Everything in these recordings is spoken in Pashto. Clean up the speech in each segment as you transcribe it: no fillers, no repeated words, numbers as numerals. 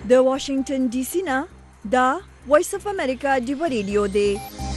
د واشنگټن ډي سي نه دا وایس اف امریکا ډیو ریډیو دی.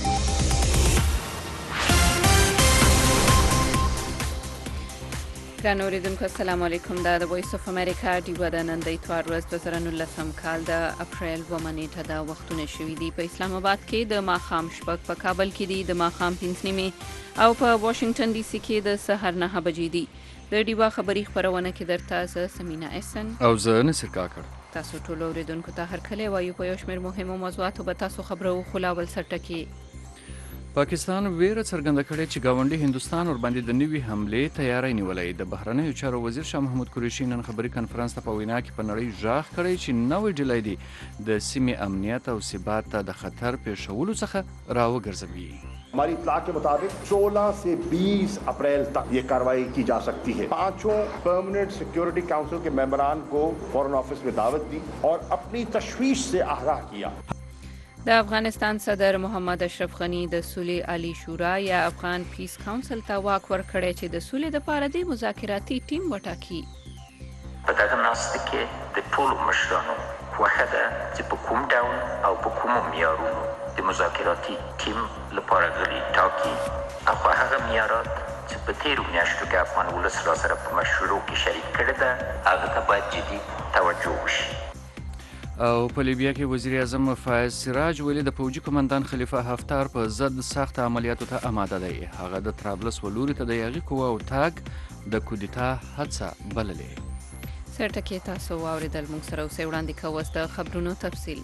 ګرانو اوریدونکو السلام علیکم. دا د وایس اف امریکا ډیو د نن د اتوار ورځ 2019 کال د اپریل 2 نیټه دا وختونه شوي دي. په اسلام آباد کې د ماښام شپږ، په کابل کې دي د ماښام 5 نیمې او په واشنگټن ډي سي کې د سحر 9 بجې دي. د ډیوا خبري خبرونه کې درته زه سمینا احسن او زه نصر کاکړ. تاسو ټول اوریدونکو ته هر کله وایو په یو شمېر مهمو موضوعاتو به تاسو خبرو خلاول سرټکی. پاکستان ویره څرګنده کړې چې ګاونډي هندوستان ورباندې د نوي حملې تیاری نیولې. د بهرنیو چارو وزیر شاه محمود قریشي نن خبري کنفرانس ته په وینا کې په نړۍ ژغ کړی چې نوې ډلې دي د سیمې امنیت او ثبات ته د خطر پیښولو څخه راوګرځوي. हमारी इत्तला के मुताबिक 16 से 20 अप्रैल तक ये कार्रवाई की जा सकती है. 5 परमानेंट सिक्योरिटी काउंसिल के मेंबरान को फॉरेन ऑफिस में दावत दी और अपनी तशवीश से आगाह किया. د افغانستان صدر محمد اشرف غنی د صلح عالی شورا یا افغان پیس کونسل ته واک ورکړی چې د صلح لپاره د مذاکراتي ټیم وټاکي. په دغه ناسته کې د ټولو مشرانو خوښه ده چې په کوم ډول او په کومو معیارونو د مذاکراتي ټیم لپاره غړي ټاکي. او هغه معیارات چې په تیرو میاشتو کې افغان ولس راسره په مشورو کې شریک کړي ده هغه ته باید جدي توجه وشي. او په لیبیا کې وزیر اعظم فایز سراج ویلي د پوجي کمانډان خلیفه حفتار په ضد سخت عملیاتو ته آماده دی. هغه د طرابلس ولوري ته د یاغي قوه او تاګ د کودتا هڅه بللې. سرټکی تاسو واوریدل. موږ سره اوسئ. وړاندې کوو د خبرونو تفصیل.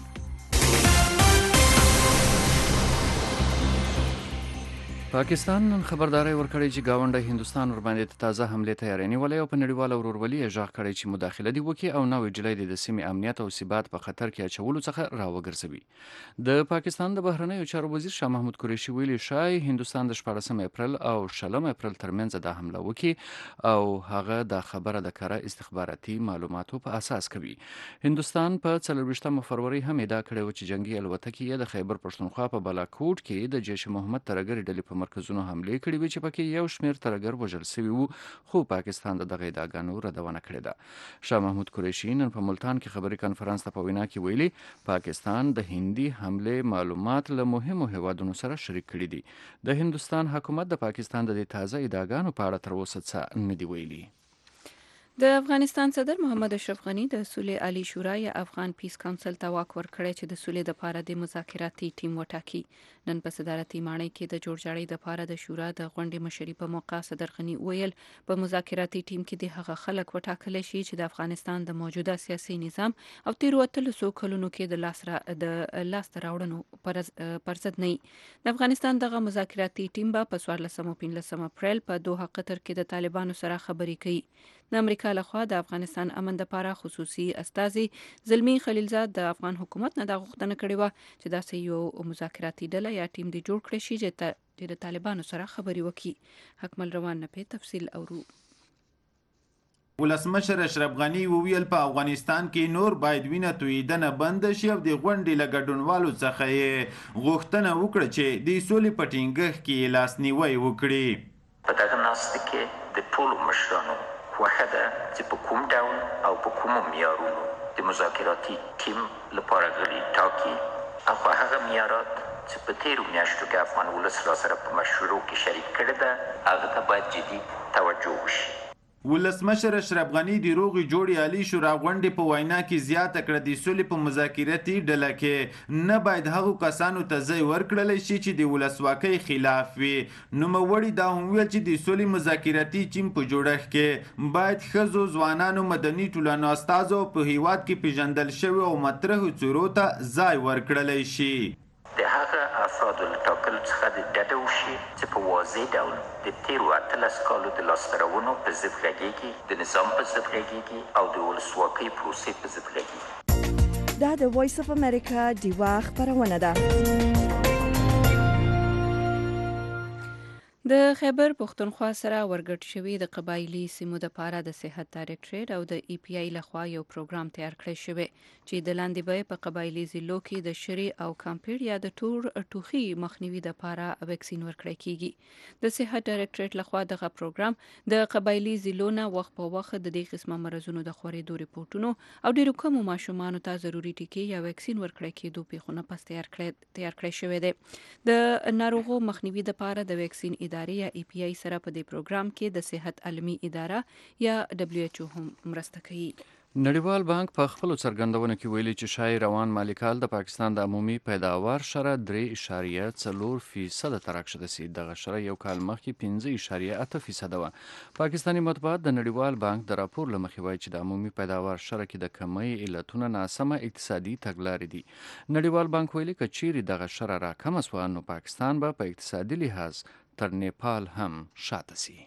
پاکستان نن خبرداري ورکړې چې ګاونډي هندوستان ورباندې تازه حمله تیاری نیولې او په نړیواله ورورولي یې ژغ کړی چې مداخله دی وکړي او نوې ډلې د سیمې امنیت او ثبات په خطر کې اچولو څخه راوګرځوي. د پاکستان د بهرنیو چارو وزیر شاه محمود قریشي ویلي شای هندوستان د 14 اپریل او 16 اپریل ترمنځ د حمله وکړي او هغه د خبره د کره استخباراتي معلوماتو په اساس کوي. هندوستان په 24 فروری هم ادعا کړې و چې جنگي الوتکې د خیبر پښتونخوا په بالاکوټ کې د جیش محمد ترګر ډلې په مرکزونو حمله کړې وي چې پکې یو شمېر ترګر وژل شوي وو، خو پاکستان د دغه ادعاګانو ردونه کړې ده. شاه محمود قریشي نن په ملتان کې خبري کنفرانس ته په وینا کې ویلي پاکستان د هندي حمله معلومات له مهمو هیوادونو سره شریک کړي دي. د هندوستان حکومت د پاکستان د تازه ادعاګانو په اړه تر اوسه څه نه دی ویلي. د افغانستان صدر محمد اشرف غنی د صلح عالی شورا یا افغان پیس کونسل ته واک ورکړی چې د صلح لپاره د مذاکراتي ټیم وټاکي. نن په صدارتي ماڼۍ کې د جوړجاړي لپاره د شورا د غونډې مشري په موقع صدر غنی ویل په مذاکراتي ټیم کې د هغه خلک وټاکل شي چې د افغانستان د موجوده سیاسي نظام او تیرو 300 کلونو کې د لاس راوړنو پر ضد نه. د افغانستان دغه مذاکراتي ټیم به په 14 او 15 اپریل په دوحه قطر کې د طالبانو سره خبرې کوي. د امریکا لخوا د افغانستان امن لپاره خصوصي استازي زلمی خلیلزاد د افغان حکومت نه د غوښتنه کړې و چې داسې یو مذاکراتي ډله یا ټیم دی جوړ کړی شي چې د طالبانو سره خبرې وکړي. حکمل روان نه په تفصیل اورو. ولسمشر اشرف غنی وویل په افغانستان کې نور باید وینه تویدنه بند شي او د غونډې له ګډونوالو څخه یې غوښتنه وکړه چې د سولې په ټینګښت کې لاسنیوی وکړي. په دغه ناسته کې د ټولو مشرانو خوښه ده چې په کوم ډول او په کومو معیارونو د مذاکراتي ټیم لپاره غړي ټاکي. او هغه معیارات چې په تیرو میاشتو کې افغان ولس راسره په مشورو کې شریک کړي ده هغه ته باید جدي توجه وشي. ولسمشر اشرف غنی د روغې جوړې عالی شورا غونډې په وینا کې زیاته کړه د سولې په مذاکراتي ډله کې نه باید هغو کسانو ته ځای ورکړل شي چې د ولسواکۍ خلاف وي. نوموړي دا هم ویل چې د سولې مذاکراتي ټیم په جوړښت کې باید ښځو، ځوانانو، مدني ټولنو استازو په هیواد کې پیژندل شوي او مطرحو څیرو ته ځای ورکړلی شي. د هغه افرادو له ټاکلو څخه د ډډه وشي چې په واضح ډول د تیرو 18 کالو د لاسته راوړنو په ضد غږیږي، د نظام په ضد غږیږي او د ولسواکۍ پروسې په ضد غږیږي. دا د وایس اف امریکا ډیوا خبرونه ده. د خیبر پښتونخوا سره ورګډ شوی د قبایلی سیمو د پاره د صحت ډایریکټریټ او د ای پی آی لخوا یو پروګرام تیار کړی شوی چې د لاندې به په قبایلی ضلعو کې د شری او کامپیر یا د ټور ټوخي مخنیوي د پاره ویکسین ورکړی کیږي د صحت ډایریکټریټ لخوا دغه پروګرام د قبایلی ضلعو نه وخت په وخت د دې قسمه مرزونو د خورېدو ریپورتونو او ډیرو کوم ماشومان ته ضروري ټکی یا ویکسین ورکړی کېدو پیښونه پس تیار کړی شوی دی د ناروغو مخنیوي د پاره د ویکسین ادارې یا ای پی آی سره په دې پروګرام کې د صحت عالمي اداره یا دبليو ایچ او هم مرسته کوي. نړیوال بانک په خپل څرګندونه کې ویلي چې شای روان مالی کال د پاکستان د عمومي پیداوار شره 3.4% ته راکښته سي. دغه شره یو کال مخکې 5.8% وه. پاکستاني مطبوعات د نړیوال بانک د راپور له مخې وایي چې د عمومي پیداوار شره کې د کمۍ علتونه ناسمه اقتصادي تګلارې دي. نړیوال بانک ویلي که چیرې دغه شره راکمه سوه نو پاکستان به په اقتصادي لحاظ تر نیپال هم شاته سي.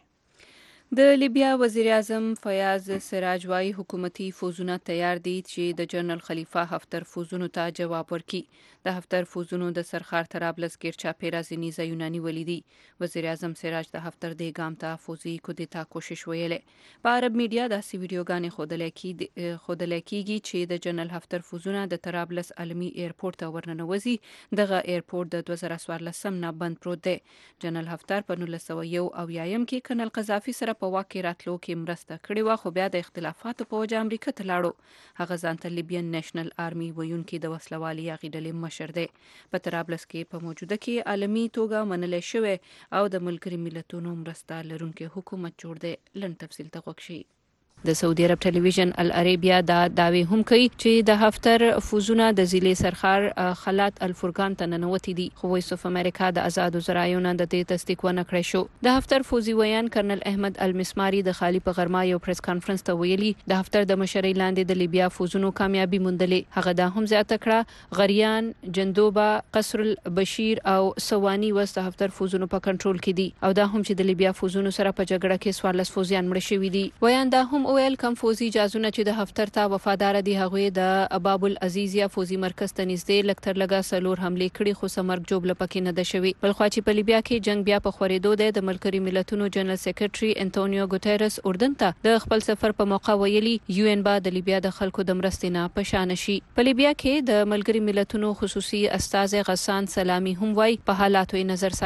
د لیبیا وزیر اعظم فیاض سراج وايي حکومتي فوزونه تیار دي چې د جنرال خلیفه حفتر فوزونو ته جواب ورکړي. د حفتر فوزونو د سرخار طرابلس کې چاپیره ځینې ځایونه نیولي دي. وزیر اعظم سراج د حفتر د ګام ته فوزي کودتا کوشش ویلې. په عرب میډیا داسې ویډیوګانې ښودل کیږي چې د جنرال حفتر فوزونه د طرابلس عالمي ایرپورټ ته ورننوځي. دغه ایرپورټ د 2014 نه بند پروت دی. جنرال حفتر په 1901 کې کنل قذافي سره په واک کې راتلو کې مرسته کړې وه خو بیا د اختلافاتو په وجه امریکا ته لاړو. هغه ځان ته لیبین نیشنل آرمي ویونکي د وسلوالي هغې ډلې مشر دی. په طرابلس کې په موجوده کې عالمي توګه منلی شوی او د ملګري ملتونو مرسته لرونکي حکومت جوړ دی. لنډ تفصیل ته غوږ شئ. د سعودي عرب ټلویزیون العربیه دا داوی هم کوي چې د حفتر فوزونه د ضلع سرخار خلات الفرقان ته ننوتي دي خو وایس اف امریکا د آزادو ذرایعو نه د دې تصدیق ونه کړی شو. د حفتر فوزي ویان کرنل احمد المسماري د خالی په غرما یو پریس کانفرنس ته ویلي د حفتر د مشرۍ لاندې د لیبیا فوزونو کامیابی موندلې. هغه دا هم زیاته کړه غریان، جندوبا، قصر البشیر او سواني وس د حفتر فوزونو په کنټرول کې دي او دا هم چې د لیبیا فوزونو سره په جګړه کې 14 فوزیان مړه شوي دي. ویان دا هم ویل کم فوزي جازونه چې د حفتر ته وفادار دي هغوی د باب العزیز یا فوزي مرکز ته نږدې لکتر لګا سلور حمله کړي خو سمرګ جوب لپکې نه ده شوی. بل خو چې په لیبیا کې جنگ بیا په خورېدو دی. د ملګري ملتونو جنرال سیکریټري انټونیو ګوتيرس اردن ته د خپل سفر په موقع ویلي یو ان با د لیبیا د خلکو د مرستې نه پشان شي. په لیبیا کې د ملګري ملتونو خصوصي استازي غسان سلامي هم وای په حالاتو نظر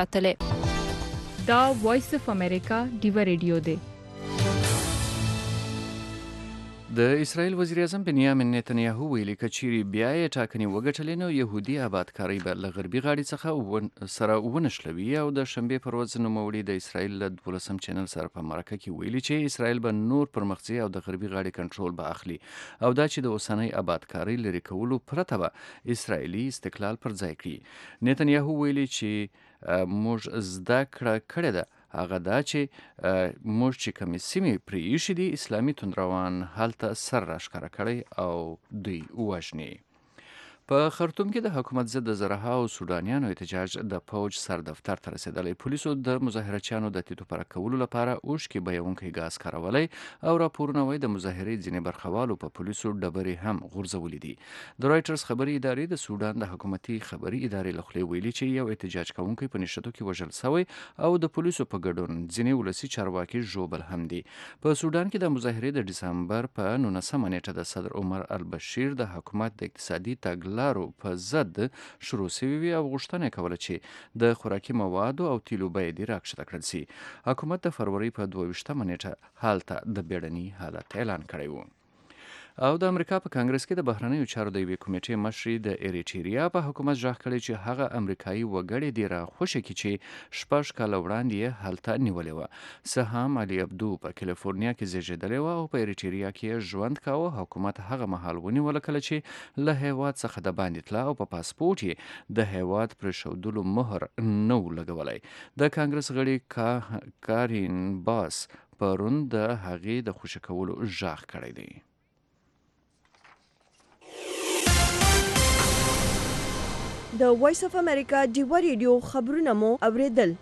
ساتلې. دا وایس اف امریکا دیو ریډیو دی. د اسرائیل وزیر اعظم بنیامین نتنیاهو ویلي که چیرې بیا یې ټاکنې وګټلې نو یهودي آبادکارۍ به له غربي غاړې څخه سره ونښلوي. او د شنبې پر ورځ نوموړي د اسرائیل له 12 چینل سره په مرکه کې ویلي چې اسرائیل به نور پرمخځي او د غربي غاړې کنټرول به اخلي او دا چې د اوسنۍ آبادکارۍ لرې کولو پرته به اسرائیلي استقلال پر ځای کړي. نتنیاهو ویلي چې موږ زده کړې ده هغه دا چې موږ چې کومې سیمې پرې ایښي دي اسلامي توندروان هلته سر راښکاره کړی او دوی ووژني. په خرطوم کې د حکومت ضد د زرهاو سودانیانو احتجاج د پوج سر دفتر ته رسېدلی. پولیسو د مظاهرچیانو د تیتو پرک کولو لپاره اوښکې بهیونکی ګاز کارولی او راپورونه وایي د مظاهرې ځینې برخوالو په پولیسو ډبرې هم غورځولې دي. د رایټرز خبري ادارې د سودان د حکومتي خبري ادارې له خولې ویلي چې یو احتجاج کوونکی په نښتو کې وژل سوی او د پولیسو په ګډون ځینې ولسي چارواکي ژوبل هم دي. په سودان کې د مظاهرې د ډسمبر په 19 نیټه د صدر عمر البشیر د حکومت د اقتصادي تګلارو په ضد شروع شوې وي او غوښتنه کوله چې د خوراکي موادو او تیلو بیې دې راکښته کړل شي. حکومت د فروری په 22 نیټه حالته د بیړني حالت اعلان کړی و. او د امریکا په کانګرس کې د بهرنیو چارو د یوې کمیټې مشري د ایریټریا په حکومت ژغ کړی چې هغه امریکایي وګړي دې راخوښه کړي چې 6 کاله وړاندې یې هلته نیولې وه. سهام علي عبدو په کالیفورنیا کې زیږېدلی وه او په ایریټریا کې ژوند کاوه. حکومت هغه مهال ونیوله کله چې له هیواد څخه د باندې تله او په پاسپورټ یې د هیواد پرېښودلو مهر نه و لګولی. د کانګرس غړي کارین باس پرون د هغې د خوشي کولو ژغ کړی دی. د وایس اف امریکا دیو ریډیو خبرونه مو اوریدل.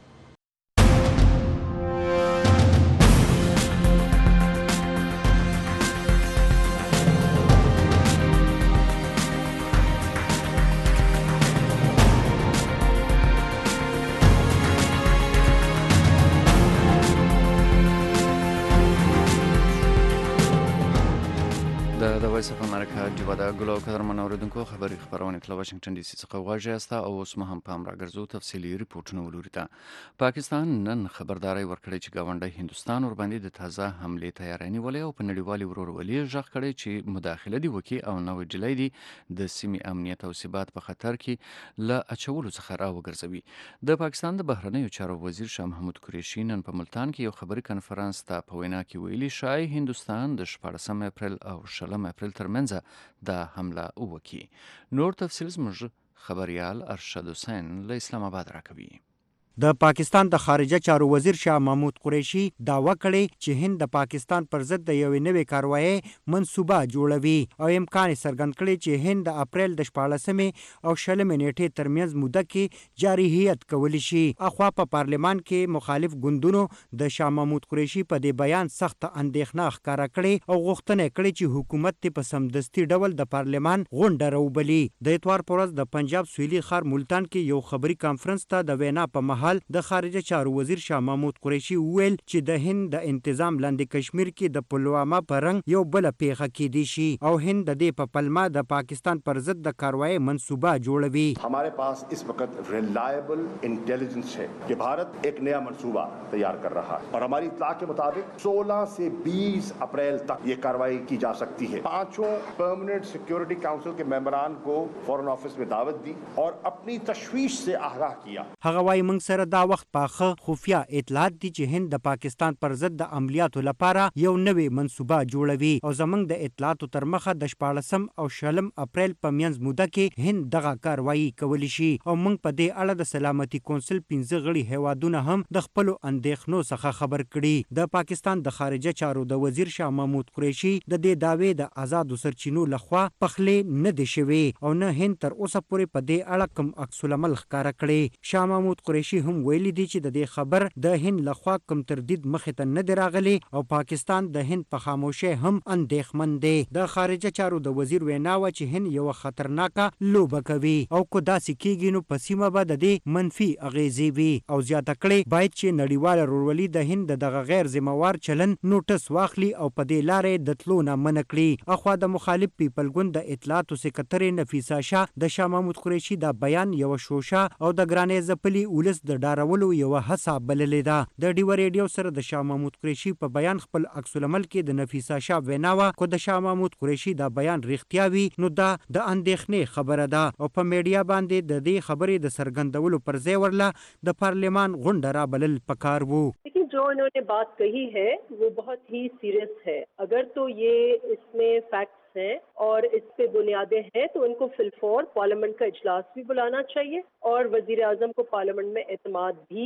د وایس اف امریکا ډیوا د ګلو قدرمن اوریدونکو خبري خبرونه تل واشنگټن ډي سي څخه واژه است او اوس هم په امر راګرځو تفصيلي ریپورتونه ولوري ته پاکستان نن خبرداري ورکړي چې گاونډي هندستان ور باندې د تازه حمله تیاری نیولې او په نړیوالي ورورولي ژغ کړي چې مداخله دی وکي او نو جلای دی د سیمې امنیت او ثبات په خطر کې ل اچولو څخه را وګرځوي د پاکستان د بهرنیو چارو وزیر شاه محمود قریشي نن په ملتان کې یو خبري کانفرنس ته په وینا کې ویلي شای هندستان د 14 اپریل او 16 اپریل ترمنځ د حمله وکي. نور تفصیل زموږ خبريال ارشد حسین له اسلام آباد راکوي. د پاکستان د خارجه چارو وزیر شاه محمود قریشي داوا کړی چې هند د پاکستان پر ضد د یوې نوې کاروایی منصوبه جوړوي او امکان څرګند کړی چې هند د اپریل د 14 او 16 نیټې ترمنځ موده کې جارحیت کولی شي. اخوا په پارلمان کې مخالف ګوندونو د شاه محمود قریشي په دې بیان سخت اندېښنه ښکارا کړې او غوښتنه کړې چې حکومت ته په سمدستي ډول د پارلمان غونډه راوبلي. د اتوار پر ورځ د پنجاب سویلي ښار ملتان کې یو خبري کانفرنس ته د وینا په محل د خارجه چارو وزیر شاه محمود قریشي ویل چې د هند د انتظام لاندې کشمیر کې د پلوامه پرنګ یو بل پیښه کې دي شي او هند د دې په پلمه د پاکستان پر ضد د کاروایی منصوبه جوړوي. हमारे पास इस वक्त रिलायबल इंटेलिजेंस है कि भारत एक नया मंसूबा तैयार कर रहा है और हमारी इत्तला के मुताबिक 16 से 20 अप्रैल तक ये कार्रवाई की जा सकती है. पांचों परमानेंट सिक्योरिटी काउंसिल के मेंबरान को फॉरेन ऑफिस में दावत दी और अपनी तशवीश से आगाह किया. هغه وايي موږ سره دا وخت پاخه خفیه اطلاعات دي چې هند د پاکستان پر ضد د عملیاتو لپاره یو نوې منصوبه جوړوي او زمونږ د اطلاعاتو تر مخه د 14 او 16 اپریل په میانځ موده کې هند دغه کاروایی کولی شي او موږ په دې اړه د سلامتي کونسل 15 غړي هیوادونه هم د خپل اندېښنو څخه خبر کړي. د پاکستان د خارجه چارو د وزیر شاه محمود قریشي د دې داوی د آزادو سرچینو لخوا پخلې نه دي شوی او نه هند تر اوسه پورې په دې اړه کوم عکس العمل ښکارا کړي. شاه محمود قریشي هم ویلي دي چې د دې خبر د هند لخوا کوم تردید مخې ته نه دی راغلی او پاکستان د هند په خاموشۍ هم اندېښمن دی. د خارجه چارو د وزیر وینا و چې هند یو خطرناکه لوبه کوي او کو داسې کېږي نو په سیمه به د دې منفي اغیزې وي او زیاته کړې باید چې نړیواله ورورولي د هند دغه غیر ذمہوار چلن نوټس واخلي او په دې لارې د تلو نه منع کړي. اخوا د مخالف پیپل ګوند د اطلاعاتو سکرټري نفیسه شاه د شاه محمود قریشي دا بیان یو شوشه او د ګرانې زپلي ولس د ډارولو یو هڅه بللې ده. د ډیو ریډیو سره د شاه محمود قریشي په بیان خپل عکس العمل کې د نفیسه شاه ویناوه کو د شاه محمود قریشي دا بیان رښتیا وي نو دا د اندېښنې خبره ده او په میډیا باندې د دې خبرې د سرګندولو پر ځای ورله د پارلمان غونډه را بلل پکار وو. जो उन्होंने बात कही है वो बहुत ही सीरियस है. अगर तो ये इसमें फैक्ट्स हैं और इस पे बुनियादें हैं तो उनको फिलफौर पार्लियामेंट का इजलास भी बुलाना चाहिए और वजीर आजम को पार्लियामेंट में एतमाद भी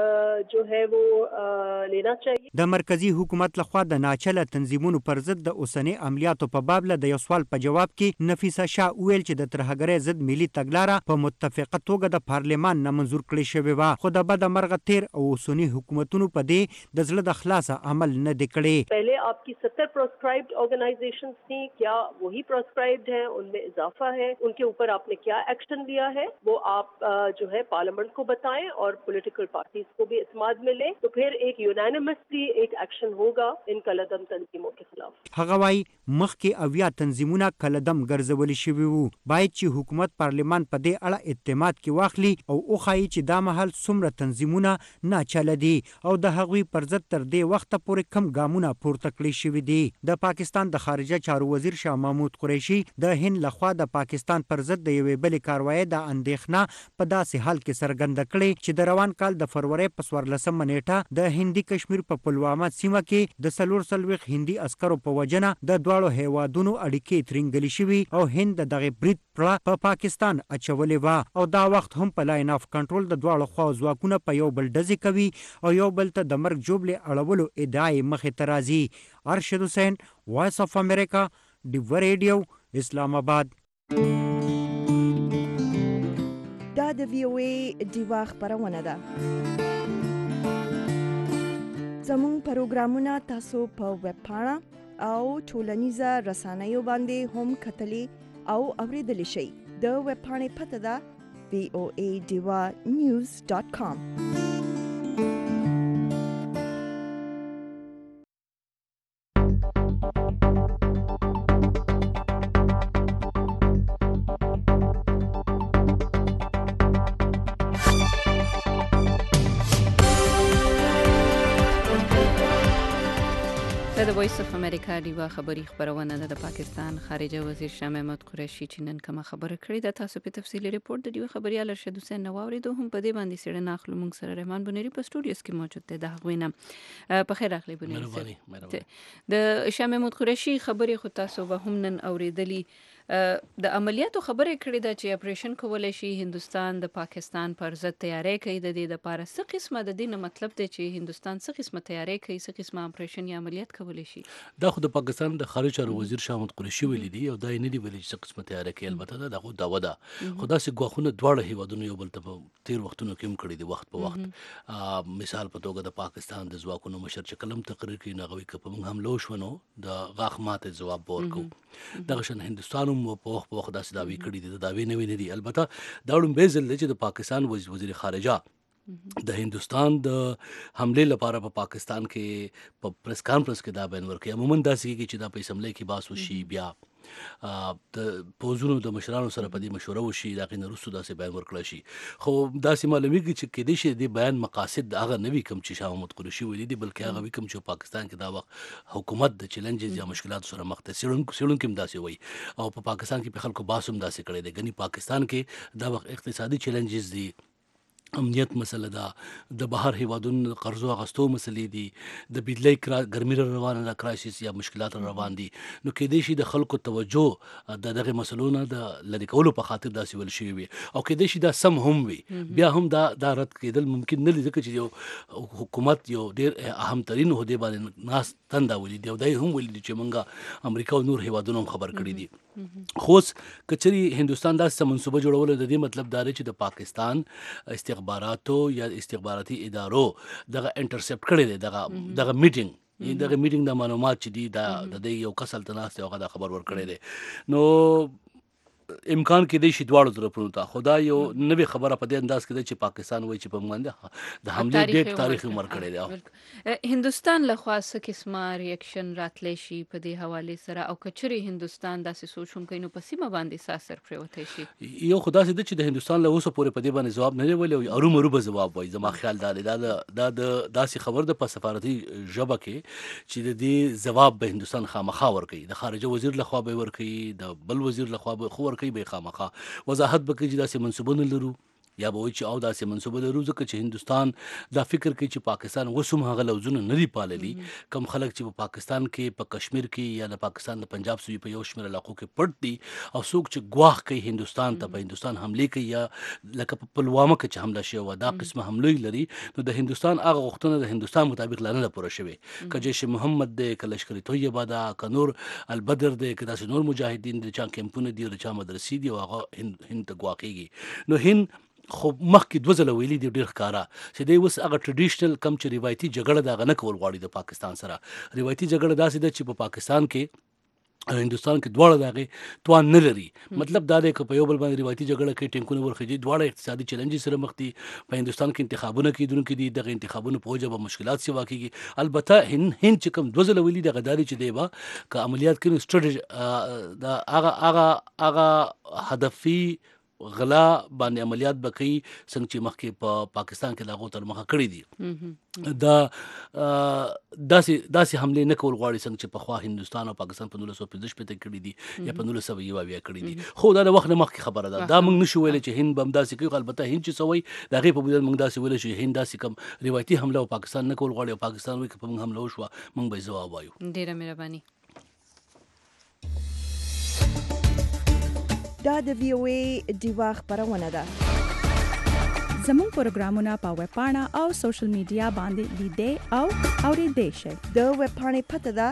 जो है वो लेना चाहिए. د مرکزی حکومت لخوا د ناچله تنظیمونو پر ضد د اوسنۍ عملیاتو په باب له د یو سوال په جواب کې نفیسه شاه ویل چې د ترهګرۍ ضد ملي تګلاره په متفقه توګه د پارلمان نه منظور کړی شوی و خو د بد مرغه تیر او اوسنۍ حکومتونو په دې د زړه د خلاصه عمل نه دی کړی. पहले आपकी 70 प्रोस्क्राइब्ड ऑर्गेनाइजेशंस थी, क्या वही प्रोस्क्राइब्ड हैं, उनमें इजाफा है, उनके ऊपर आपने क्या एक्शन लिया है वो आप जो है पार्लियामेंट को बताएं और पॉलिटिकल पार्टीज को भी इत्मीनान में लें तो फिर एक यूनानिमसली एक एक्शन होगा इन कलदम तंजीमों के खिलाफ. هغه وايي مخکې اویا تنظیمونه کلدم ګرځولي شوي وو. باید چې حکومت پارلمان په دې اړه اعتماد کې واخلي او وښایي چې دا مهال څومره تنظیمونه ناچله دي او د هغوی پر ضد تر دې وخته پورې کم ګامونه پورته کړي شوي دي. د پاکستان د خارجه چارو وزیر شاه محمود قریشي د هند لخوا د پاکستان پر ضد د یوې بلې کاروایی د اندېښنه په داسې حال کې څرګنده کړې چې د روان کال د فروری په 14 نیټه د هندي کشمیر په پلوامه سیمه کې د 44 هندي عسکرو په وجنه د دواړو هیوادونو اړیکې ترنګلې شوي او هند دغه برید په پاکستان اچولې و او دا وخت هم په لاین اف کنټرول د دواړو خواو ځواکونه په یو بل ډزې کوي او یو بل ته د مرګ جوړې اړولو ادعای مخې ته راځي. ارشد حسین، وایس اف امریکا، ډیو ریډیو، اسلام آباد. دا د وی او ای ډیوا خبرونه ده. زموږ پروګرامونه تاسو په ویب پاڼه او ټولنیزه رسنیو باندې هم کتلی او اوریدلی شئ. د ویب پاڼې پته ده voadivanews.com. د وایس اف امریکا دیوا خبری خبرونه ده. د پاکستان خارجه وزیر شاه محمود قریشي چې نن کومه خبره کړې ده تاسو په تفصیلی ریپورت د دیوا خبريال ارشد حسین نواوري دوه هم په دې باندې سره ناخلو موږ سره رحمان بنيري په سټوډیوز کې موجود دی. د غوینه په خیر اخلي بنيري د شاه محمود قریشي خبري خو تاسو به هم نن اوریدلی. د عملیاتو خبره کړې ده چې اپریشن کولای شي هندستان د پاکستان پر ضد تیاری کوي. د دې لپاره څه قسمه د دې مطلب دی چې هندستان څه قسمه تیاری کوي، څه قسمه اپریشن یا عملیات کولای شي؟ دا خو د پاکستان د خارجه چارو وزیر شاه محمود قریشي ویلي دی او دا نه دی ویلي چې څه قسمه تیاری کوي. البته دا خو داوا ده، خو داسې ګواښونه دواړه هیوادونو یو بل ته په تیر وختونو کې هم کړي دي وخت په وخت. مثال په توګه د پاکستان د ځواکونو مشر چې کلم تقریر کوي نغوي که په موږ حمله وشو د غاښ ماته ځواب ورکو. دغه شان هندستان هم په وخت داسې دعوی کړي دي، د دعوی نه دي. البته دا لومبی ځل دی چې د پاکستان وزیر خارجه د هندستان د حمله لپاره په پاکستان کې په پریس کانفرنس کې دا بیان ورکړي. عموما داسې کېږي چې دا په اسمبلی کې بحث وشي، بیا د پوزونو د مشرانو سره په دې مشوره وشي، دا غي نرسو داسې بیان ورکړل شي. خو داسې معلومیږي چې کېدې شي د بیان مقاصد هغه نوي کم چې شاه محمود قریشي ویلي دي، بلکې هغه وی کم چې پاکستان کې دا وخت حکومت د چیلنجز یا مشکلات سره مخ ته سیړون کې داسې وي او په پاکستان کې په خلکو باسم داسې کړي دي. غني پاکستان کې دا وخت اقتصادي چیلنجز دي، امنیت مسله ده، د بهر هیوادونو قرضو اغستو مسلې دي، د بجلی ګرمي روانه ده، کرایسیس یا مشکلات روان دي. نو کېدای شي د خلکو توجه د دغه مسلو نه د لرې کولو په خاطر داسې ویل شوي وي او کېدای شي دا سم هم وي. بیا هم دا رد کېدل ممکن نه دي ځکه چې یو حکومت یو ډېر اهم ترین عهدې باندې ناس تنده ولیدي او دا هم ولیدي چې موږ امریکا او نور هیوادونو هم خبر کړي دي. خو کچري هندستان داسې منصوبه جوړول د دې مطلب دا دی چې د پاکستان استخباراتو یا استخباراتي ادارو دغه انټرسپټ کړي دي دغه میټینګ د معلومات چې دي د یو کسل تناست او هغه خبر ورکړي دي. نو امکان کې دی شي دواړو طرفونو ته خدا یو نوې خبره په دې انداز کې ده چې پاکستان وایي چې په باندې د حمله ډیټ تاریخ عمر کړی دی. هندستان له خوا څه قسمه ریاکشن راتلی شي په دې حواله سره او کچري هندستان داسې سوچ هم کوي نو په سیمه باندې ساسر پروتای شي؟ یو خدا سي د چې د هندستان له اوسه پورې په دې باندې جواب نه ویلی او ارومرو به جواب وایي. زما خیال دا د داسې خبر د په سفارتي ژبه کې چې د دې جواب به هندستان خامخا ورکوي، د خارجه وزیر له خوا به ورکوي، د بل وزیر له خوا به کوي به خامخا وضاحت وکړي چې داسې منصوبونه لرو یا به وایي چې او داسې منصوبه لرو ځکه چې هندستان دا فکر کوي چې پاکستان اوس هم هغه لوزونه نه دي پاللي. کم خلک چې په پاکستان کې په کشمیر کې یا د پاکستان د پنجاب صوبې په یو شمېر علاقو کې پټ دي او څوک چې ګواښ کوي هندستان ته په هندستان حملې کوي یا لکه په پلوامه کې چې حمله شوې وه دا قسمه حملې لري، نو د هندستان هغه غوښتنه د هندستان مطابق لا نه ده پوره شوې. که جیش محمد دی، که لشکر طیبه ده، که نور البدر دی، که داسې نور مجاهدین د چا کیمپونه دي، د چا مدرسې دي او هغه هند ته ګواښېږي. نو هند خو مخکې دوه ځله ویلي دي ډېر ښکاره چې دی اوس هغه ټریډیشنل کم چې روایتي جګړه د هغه نه کول غواړي د پاکستان سره. روایتي جګړه داسې ده چې په پاکستان کې هندستان کې دواړه د هغې توان نه لري. مطلب دا دی که په یو بل باندې روایتي جګړه کې ټینکونه ورخېږي، دواړه اقتصادي چیلنجز سره مخ دي. په هندستان کې انتخابونه کېدونکي دي، دغه انتخابونو په وجه به مشکلات سیوا کېږي. البته هند چې کوم دوه ځله ویلي دغه دا دی چې دی به که عملیات کوي نو سټرټیژ هغه هدفي غلا باندې عملیات بکوي څنګه چې مخکې په پاکستان کې د هغو تر مخه کړي دي. دا داسې حملې نه کول غواړي څنګه چې پخوا هندوستان او پاکستان په 1915 کړي دي یا په 1900 کړي دي. خو دا د وخت نه مخکې خبره ده، دا موږ نشو ویلی چې هند به هم داسې کوي. البته هند چې څه وایي د هغې په بدل موږ داسې ویلی چې هند داسې کوم روایتي حمله او پاکستان نه کول غواړي او پاکستان وایي که په موږ حمله وشوه موږ به یې ځواب وایو. ډېره مهرباني. دا د وی او ای دیوا خبرونه ده. زموږ پروګرامونه په ویب پاڼه او سوشل میډیا باندې لیدئ او اورېدئ شئ. د ویب پاڼې پته ده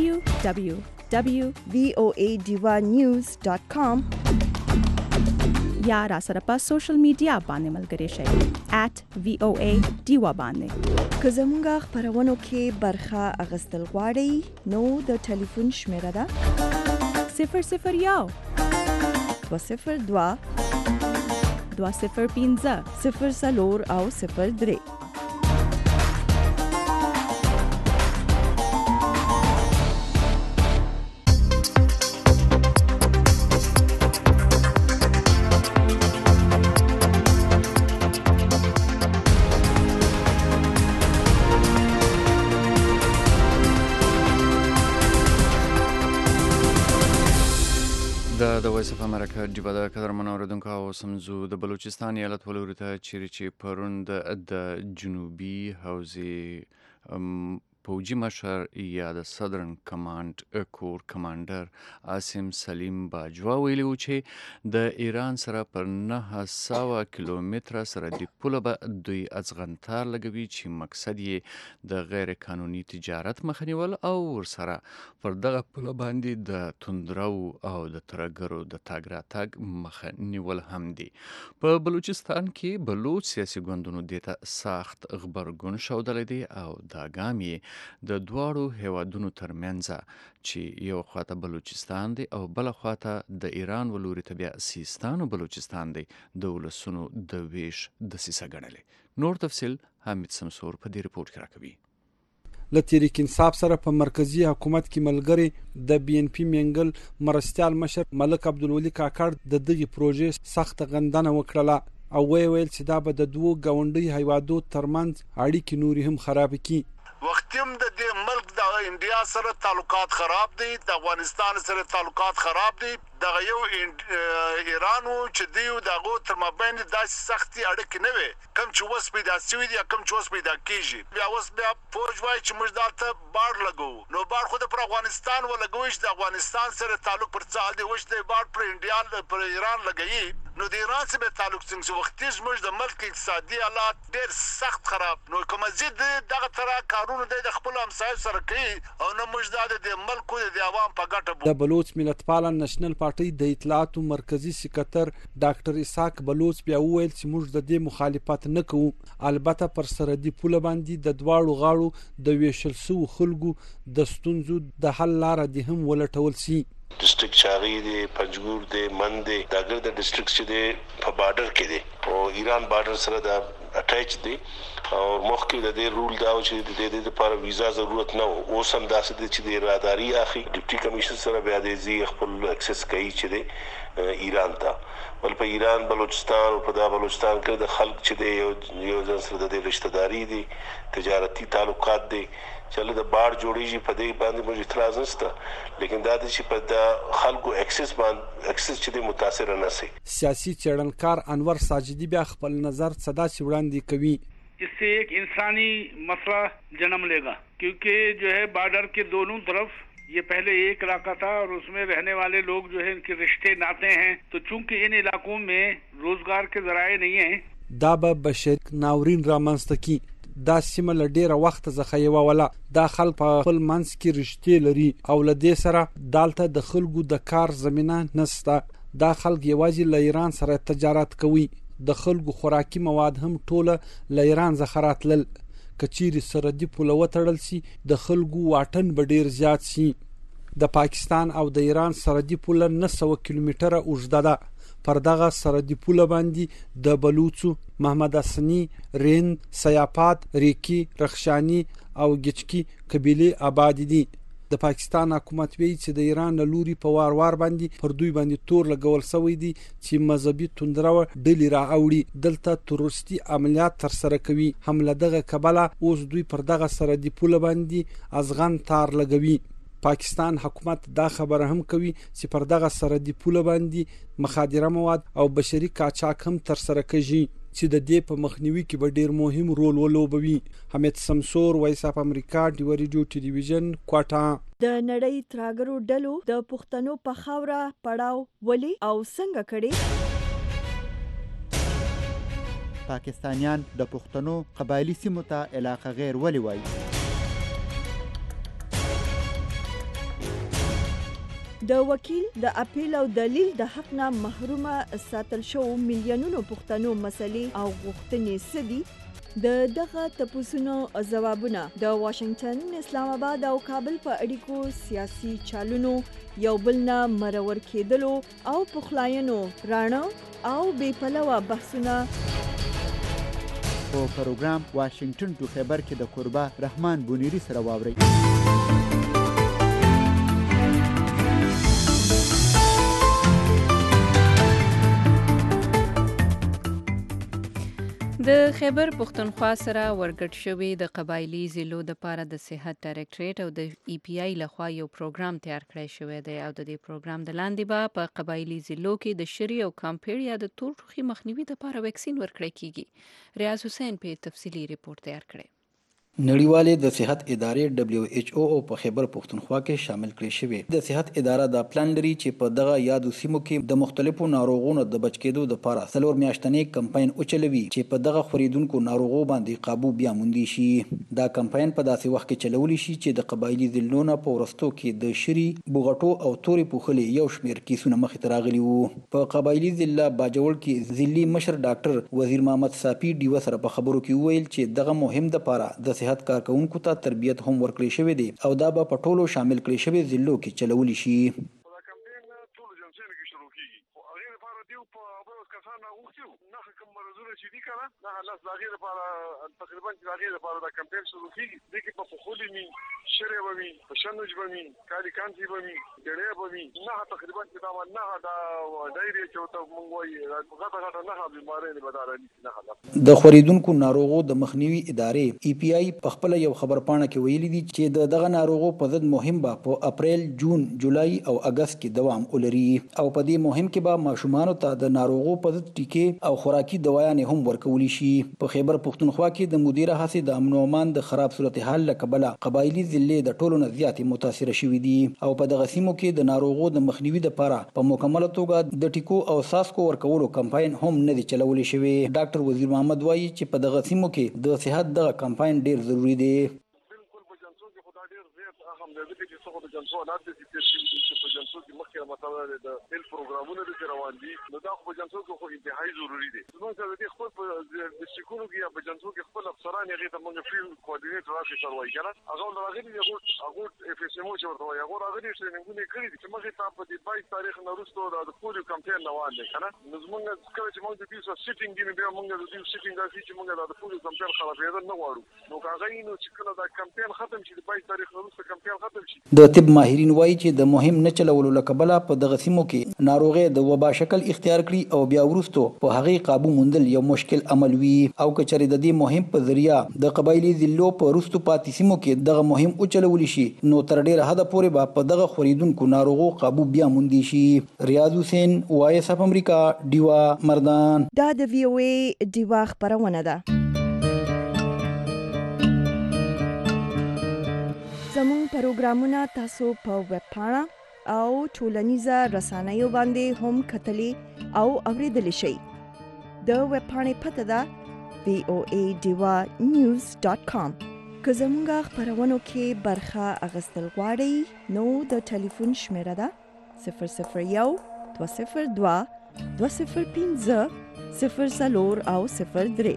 www.voadivanews.com یا را سره په سوشل میډیا باندې ملګري شئ @VOA دیوا باندې. که زموږ خبرونو کې برخه اخیستل غواړئ نو د ټلیفون شمیره ده 001 202 205 04 او 03. د وایس اف امریکا ډیبه د قدرمنو اوریدونکو او سمزو د بلوچستان ایالت ولوري ته چیرې چې پرون د جنوبي حوزې پوجي مشر یا د صدرن کمانډ کور کمانډر عاصم سلیم باجوا ویلي و چې د ایران سره پر 900 کیلومتره سره د پوله به دوی ازغنتار لګوي چې مقصد یې د غیر قانوني تجارت مخنیول او ورسره پر دغه پوله باندې د توندرو او د ترګرو د تاګ راتګ مخنیول هم دي. په بلوچستان کې بلوچ سیاسي ګوندونو دته سخت غبرګون ښودلی دی او دا ګام یې د دواړو هیوادونو ترمنځ چې یو خواته بلوچستان دی او بل خواته د ایران ولوري ته بیا سیستان او بلوچستان دی د ولسونو د ویش د سیسه ګڼلې. نور تفصیل حمید سمسور په دې رپورت کې راکوي. له تحریک انصاف سره په مرکزی حکومت کې ملګری د بي ان پی منګل مرستيال مشر ملک عبدالولي کاکړ د دغه پروژې سخت غندنه وکړه او ویل چې دا به د دوه غونډي هیوادو ترمنځ اړیکې نوري هم خراب کړي. وختیم د دې ملک د انډیا سره تعلقات خراب دي، د افغانستان سره تعلقات خراب دي، د یو ایرانو چې دیو دغه تر مابین د سختي اړیکې نه وي کوم چې وس پیدا شوی دي کوم چې وس پیدا کیږي. بیا وس بیا فوج وای چې موږ دلته بار لګو نو بار خو د افغانستان ولګوي چې د افغانستان سره تعلق پر څال دی وښ د بار پر انډیا پر ایران لګي نو د ایران سره تعلق څنګه وختي موږ د ملک اقتصادي حالات ډېر سخت خراب نو کوم زید دغه تر کارونه د خپل همسایه سره کوي او نو موږ د ملک د عوام په ګټه د بلوچ ملت پالن نېشنل پارټي د اطلاعاتو مرکزی سکرټر ډاکټر اسحاق بلوچ بیا وویل چې موږ د دې مخالفت نه کوو، البته پر سرحدي پوله باندې د دواړو غاړو د ویشل سو خلکو د ستونزو د حل لار دي هم ولټول شي. ډیسټریکټ چاغي دی، پنجګور دی، من دی، داګر د ډیسټریکټ چې دی په بارډر کې دی او ایران بارډر سره د اٹیچ دی او مخکې د دې رول دا چې د دې لپاره ویزا ضرورت نه و. اوس هم داسې دي چې د راداري اخی ډیپټي کمیشن سره بیا د زی خپل اکسس کوي چې د ایران ته ول په ایران بلوچستان او په دا بلوچستان کې د خلک چې دی یو ځل سره د رشتہ داری دي، تجارتي تعلقات دي چې له بار جوړیږي په دې باندې موږ اعتراض نشته، لیکن دا چې په د خلکو اکسس چې د متاثر نه سي. سیاسي چړنکار انور ساجدي بیا خپل نظر صدا سی وړاندې کوي. इससे एक इंसानी मसला जन्म लेगा क्योंकि जो है बॉर्डर के दोनों तरफ ये पहले एक इलाका था और उसमें रहने वाले लोग जो है इनके रिश्ते नाते हैं तो चूंकि इन इलाकों में रोजगार के जराए नहीं हैं دا به بشر ناورین رامنځته کی. دا سیمه له ډیره وخت څخه یو ولا دا خلک په خپل منځ کې رشتې لري او له دې سره دالته د خلکو د کار زمينه نشته. دا خلک یوازې له ایران سره تجارت کوي، د خلکو خوراکي مواد هم ټوله له ایران څخه راتلل. کچيري سرحدي پوله وتړل سي د خلکو واټن به ډیر زیات سي. د پاکستان او د ایران سرحدي پوله 900 کیلومتره اوږده ده. پر دغه سرحدي پوله باندې د بلوچو، محمد حسنی، رند، سیاپات، ریکی، رخشانی او گچکی قبیله آباد دي. د پاکستان حکومت وی چې د ایران له لوري په وار باندې پر دوی باندې تور لګول شوی دي چې مذهبي توندرو ډلی را اوړي دلته تروریستي عملیات تر سره کوي. حمله دغه کبله اوس دوی پر دغه سرحدي پوله باندې ازغن تار لګوي. پاکستان حکومت دا خبره هم کوي چې پر دغه سرحدي پوله باندې مخادره مواد او بشري قاچاق هم تر سره کوي چې د دې په مخنیوي کې به ډیر مهم رول ولوبوي. حمید سمسور، وایس اف امریکا، ډیو ریډیو ټلویزیون، کوټا. د نړۍ تراګرو ډلو د پښتنو په خاوره پړاو ولي او څنګه کړي؟ پاکستانیان د پښتنو قبایلی سیمو ته علاقه غیر ولي وایي؟ د وکیل د اپیل او دلیل د حق نه محرومه ساتل شو میلیونونو پښتنو مسلې او غوښتنې سدي. د دغه تپوسونو ځوابونه د واشنگټن، اسلام آباد او کابل په اړیکو سیاسي چالونو یو بل نه مرور کېدلو او پخلاینو راڼه او بې پلوه بحثونه په پروګرام واشنگټن ټو خبر کې د قربا رحمان بونیری سره واوري. د د خیبر پښتونخوا سره ورګډ شوی د قبایلی ضلعو د پاره د صحت ډایریکټریټ او د ای پی آی لخوا یو پروګرام تیار کړی شوی دی او د دې پروګرام د لاندې به په قبایلی ضلعو کې د شری او کامپیر یا د تورخي مخنیوي د پاره ویکسین ورکړی کیږي. ریاض حسین په تفصیلی ریپورت تیار کړی. نړیوالې د صحت ادارې WHO او په خیبر پښتونخوا کې شامل کړي شوی. د صحت اداره دا پلان لري چې په دغه یادو سیمو کې د مختلفو ناروغونو د بچ کېدو لپاره 4 میاشتنې کمپاین وچلوي چې په دغه خوريدونکو ناروغو باندې قابو بیا موندي شي. دا کمپاین په داسې وخت کې چلول شي چې د قبایلی ضلعونو په ورستو کې د شری، بوغټو او توري پوخلې یو شمیر کیسونه مخې ته راغلي وو. په قبایلی ضلع باجوړ کې ضلعي مشر ډاکټر وزیر محمد صافي ډیو سره په خبرو کې وویل چې دغه مهم د لپاره د صحت کارکونکو ته تربیت هم ورکړی شوی دی او دا به په ټولو شامل کړي شوی ضلعو کې چلول شي. چې دي کنه نه لاس داغه لپاره تقریبا چې داغه لپاره دا کمپاین شروع کیږي د کې په خولي می شری بوي په شنوج بوي کالي کانتي بوي ډېرې بوي نه تقریبا چې دا نه دا ډایري چې ته مونږ وایي غټه نه بیمارې نه بدارې نه. د خوريدونکو ناروغو د مخنیوي ادارې ای پی آی په خپل یو خبرپاڼه کې ویلي دي چې دغه ناروغو په ضد مهم به په اپریل، جون، جولای او اگست کې دوام ولري او په دې مهم کې به ماشومان ته د ناروغو په ضد ټیکې او خوراکي دوايانې هم ورکولی شي. په خیبر پښتونخوا کې د مدیره هڅې د امن او امان د خراب صورتحال له کبله قبایلی ضلع د ټولو نه زیاتې متاثره شوي دي او په دغه سیمو کې د ناروغو د مخنیوي لپاره په مکمله توګه د ټیکو او ساسکو ورکولو کمپاین هم نه دی چلولی شوی. ډاکټر وزیر محمد وایي چې په دغه سیمو کې د صحت دغه کمپاین ډیر ضروری دی. جنسو نه د چې په جنسو کې مخکې مطلب د هیل پروګرامونه د روان دي نو دا په جنسو کې خو انتهایی ضروری دي. نو څه د خپل په ډیسټریکونو کې یا په جنسو کې خپل افسران یې ته موږ فیلډ کوارډینیټر راځي سروای کنه هغه راغلي هغه اف اس ام او چې ورته وایي هغه راغلي ټریننګونه کړی دي چې موږ ته په دې 22 تاریخ نه وروسته د پولیو کمپاین روان دي کنه نو موږ کله چې موږ د دې سیټینګ دی بیا موږ د دې سیټینګ راځي چې موږ د پولیو کمپاین خلاصېدل نه غواړو نو هغه نو چې کله دا کمپاین ختم شي د 22 تاریخ وروسته کمپاین ختم شي. د طب ماهرین وایي چې د مهم نه چلولو لکبله په دغه سیمو کې ناروغي د وبا شکل اختیار کړي او بیا ورستو په هغه قابو موندل یو مشکل عمل وي او کچری د دې مهم په ذریعہ د قبایلی ضلعو په ورستو پاتې سیمو کې دغه مهم او چلول شي نو تر ډیره حد پورې په دغه خوريدونکو ناروغو قابو بیا موندي شي. ریاض حسین وایس اف امریکا دیوا مردان. دا د وی او ای دیوا خبرونه ده. زموږ پروګرامونه تاسو په ویب پاڼه او ټولنیزه رسنیو باندې هم کتلی او اوریدلی شئ. د ویب پاڼې پته ده voadivanews.com. که زموږ خبرونو کې برخه اخیستل غواړئ نو د ټلیفون شمیره ده 001 202 205 04 او 03.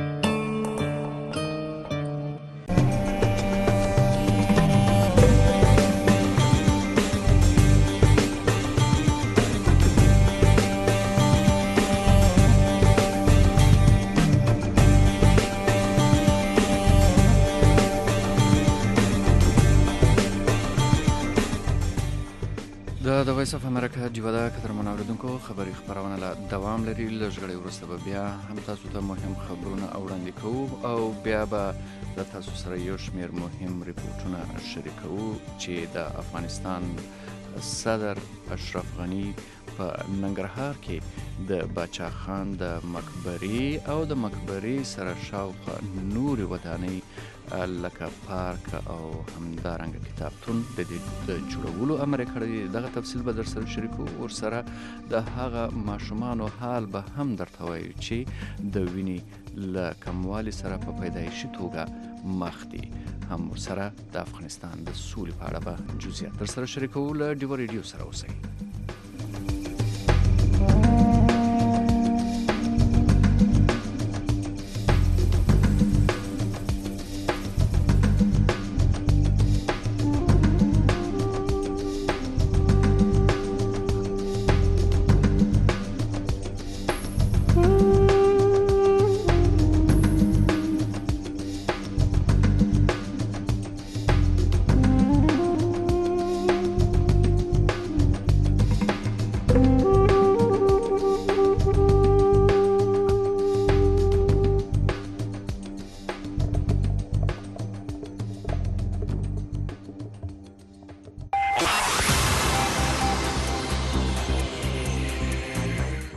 د وایس اف امریکا دیوا ده کتر منوردونکو خبری خبرونه لا دوام لري لږغړی ورسته بیا هم تاسو ته مهم خبرونه وړاندې کوو او بیا به د تاسو سره یو شمیر مهم ریپورتونه شریکو چې د افغانستان صدر اشرف غنی په ننګرهار کې د باچا خان د مقبرې او د مقبرې سره شاوخوا نورې ودانۍ لکه پارک او همدارنګه کتابتون د جوړولو امر کړی. دغه تفصیل به در سره شریکو ور سره د هغه ماشومانو حال به هم درته وایو چې د وینې له کموالي سره په پیدایشي توګه مخ دي. هم سره د افغانستان د سولې په اړه به جزئیات در سره شریکو. له ډیو ریډیو سره اوسئ.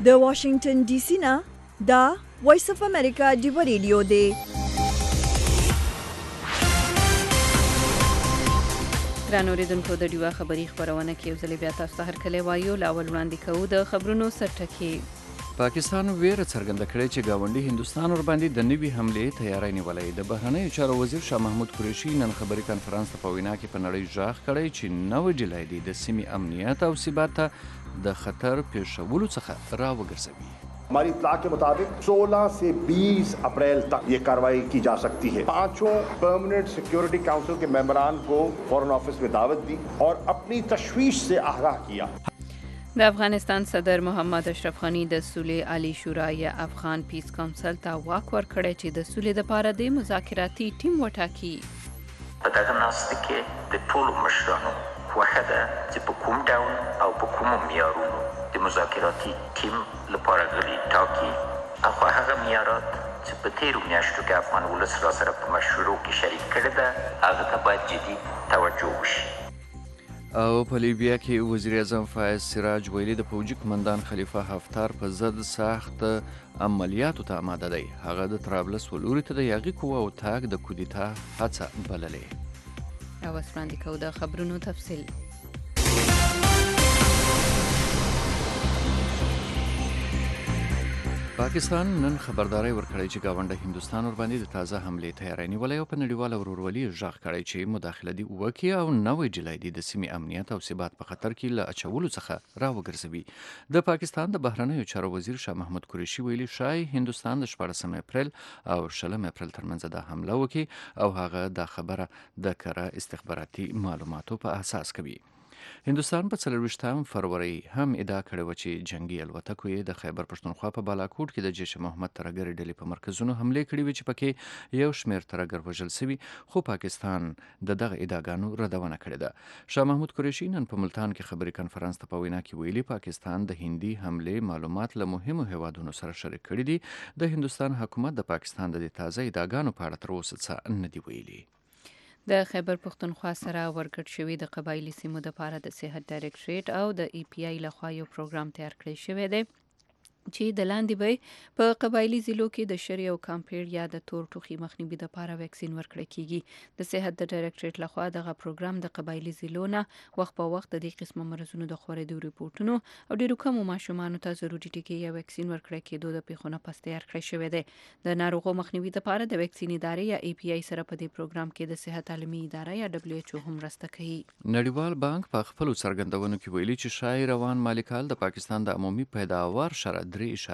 د واشنگټن ډي سي نه دا وایس اف امریکا ډیو ریډیو دی. ګران اوریدونکو د ډیوا خبری خبرونه کې یو ځل بیا تاسو ته هرکلی وایو. لاول وړاندې کوو د خبرونو سرټکي. پاکستان ویره څرګنده کړې چې گاونډي هندستان ور باندې د نوي حملې تیاری نیولې. د بهرنیو چارو وزیر شاه محمود قریشي نن خبري کانفرنس ته په وینا کې په نړۍ ژغ کړی چې 9 جولای د سیمې امنیت او ثبات ته د خطر پیښولو څخه راوګرځوي. हमारी इत्तला के मुताबिक 16 से 20 अप्रैल तक ये कार्रवाई की जा सकती है. 5 परमानेंट सिक्योरिटी काउंसिल के मेंबरान को फॉरेन ऑफिस में दावत दी और अपनी तशवीश से आगाह किया. د افغانستان صدر محمد اشرف غنی د صلح عالی شورا یا افغان پیس کونسل ته واک ورکړی چې د صلح لپاره د مذاکراتي ټیم وټاکي. په دغه ناست کې د ټولو مشرانو خوښه ده چې په کوم ډول او په کومو معیارونو د مذاکراتي ټیم لپاره غړي ټاکي او هغه معیارات چې په تیرو میاشتو کې افغان ولس راسره په مشورو کې شریک کړي ده هغه ته باید جدي توجه وشي. او په لیبیا کې وزیر اعظم فایز سراج ویلي د پوځي قومندان خلیفه حفتر په ضد سخت عملیاتو ته آماده دی. هغه د طرابلس ولوري ته د یاغي قوه او تاګ د کودتا هڅه بللې. او اوس وړاندې کوو د خبرونو تفصیل. پاکستان نن خبرداري ورکړی چې گاونډي هندستان ور باندې د تازه حملې تیاری نیولې او په نړیواله ورورولي ژغ کړی چې مداخله دی وکړي او 9 جولای د سیمې امنیت او ثبات په خطر کې له اچولو څخه راوګرځوي. د پاکستان د بهرنیو چارو وزیر شاه محمود قریشي ویلي شای هندستان د 14 اپریل او 16 اپریل ترمنځ د حمله وکړي او هغه د خبره د کره استخباراتي معلوماتو په اساس کوي. هندوستان په 24 فروری هم ادعا کړې و چې جنگي الوتکو یې د خیبر پښتونخوا په بالاکوټ کې د جیش محمد ترګر ډلې په مرکزونو حمله کړې وي چې پکې یو شمېر ترګر وژل شوي خو پاکستان د دغه ادعاګانو ردونه کړې ده. شاه محمود قریشي نن په ملتان کې خبري کانفرنس ته په وینا کې ویلي پاکستان د هندي حمله معلومات له مهمو هیوادونو سره شریک کړي دي. د هندوستان حکومت د پاکستان د تازه ادعاګانو په اړه تر اوسه څه نه دی ویلي. د خیبر پښتونخوا سره ورګډ شوی د قبایلی سیمو د لپاره د صحت ډایریکټریټ او د ای پی آی لخوا یو پروګرام تیار کړی شوی دی چې د لاندې به په قبایلی ضلعو کې د شری او کامپیر یا د تور ټوخي مخنیوي لپاره ویکسین ورکړل کیږي. د صحت د ډایریکټریټ لخوا دغه پروګرام د قبایلی ضلعو نه وخت په وخت د دې قسمه مرزونو د خورېدو ریپورتونو او ډیرو کم ماشومانو ته ضروري ټکی یا ویکسین ورکړل کېدو د پیښونو پس تیار کړی شوی دی. د ناروغو مخنیوي لپاره د ویکسین ادارې یا ای پی آی سره په دې پروګرام کې د صحت عالمي اداره یا دبليو ایچ او هم مرسته کوي. نړیوال بانک په خپل څرګندونو کې ویلي چې شای روان مالکال د پاکستان د عمومي پیداوار شره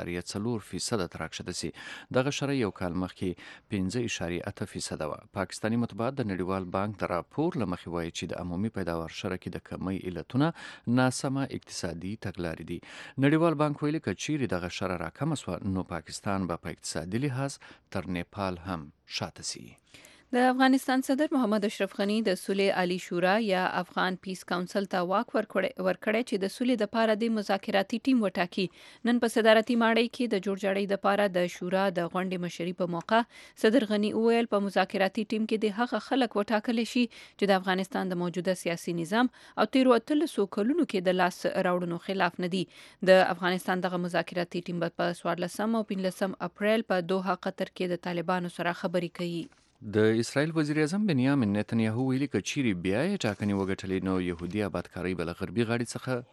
3.4% تراکشته سي. دغه شره یو کال مخکې 5.8% و. پاکستانی مطبوعات د نړیوال بانک د راپور لمخې وایي چې د عمومي پیداوار شره کې د کمی علتونه ناسمه اقتصادي تګلارې دي. نړیوال بانک ویلي چې چیرې دغه شره راکمه سو نو پاکستان به په اقتصادي لحاظ تر نیپال هم شاته سي. د افغانستان صدر محمد اشرف غنی د صلح عالی شورا یا افغان پیس کونسل ته واک ورکړی چې د صلح لپاره د مذاکراتي ټیم وټاکي. نن په صدارتي ماڼۍ کې د جوړجاړي لپاره د شورا د غونډې مشري په موقع صدر غنی وویل په مذاکراتي ټیم کې د هغه خلک وټاکل شي چې د افغانستان د موجوده سیاسي نظام او 13 کلونو کې د لاس راوړنو خلاف نه دي. د افغانستان دغه مذاکراتي ټیم په 14 او 15 اپریل په دوحه قطر کې د طالبانو سره خبرې کوي. د اسرائیل وزیر اعظم بنیامین نتنیاهو ویلي چې چیرې بیا یې ټاکنې وګټلې نو يهودي آبادکاري بل غربي غاړي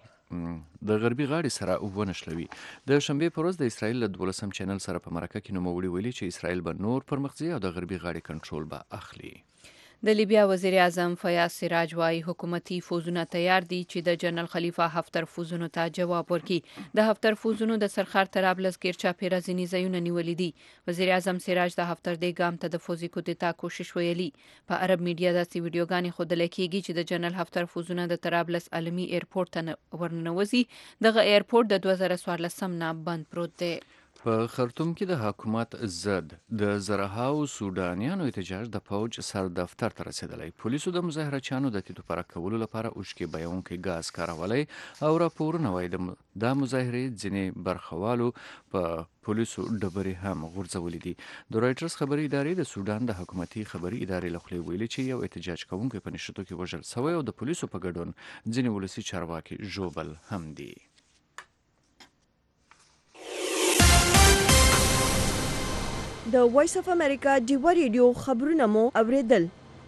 څخه د غربي غاړي سره ونښلوي. د شنبه پر ورځ د اسرائیل له 12 چینل سره په مرکه کې نوموړي ویلي چې اسرائیل به نور پرمختځي او د غربي غاړي کنټرول به اخلي. د لیبیا وزیر اعظم فیاض سراج وايي حکومتي فوزونه تیار دي چې د جنرال خلیفه حفتر فوزونو ته جواب ورکړي. د حفتر فوزونو د سرخر طرابلس ګیرچا پیرازنی ځایونه نیولې دي. وزیر اعظم سراج د حفتر د ګام ته د فوزي کودتا کوشش ویلي. په عرب میډیا داسې ویډیوګانې ښودل کېږي چې د جنرال حفتر فوزونه د طرابلس عالمي ایرپورټ ته ورننوځي. دغه ایرپورټ د 2014 نه بند پروت دی. په خرطوم کې د حکومت ضد د زرهاو سودانیانو احتجاج د فوج سر دفتر ته رسیدلی. پولیسو د مظاهرچیانو د تیتو پرک کولو لپاره اوښکې بهونکی ګاز کارولی او راپورونه وایي دا مظاهرې ځینې برخوالو په پولیسو ډبرې هم غورځولې دي. د رایټرز خبري ادارې د سودان د حکومتي خبري ادارې له خولې ویلي چې یو احتجاج کوونکی په نښتو کې وژل شوی او د پولیسو په ګډون ځینې ولسي چارواکي ژوبل هم دي. د وایس اف امریکا ډیوا ریډیو خبرونه مو اوریدل.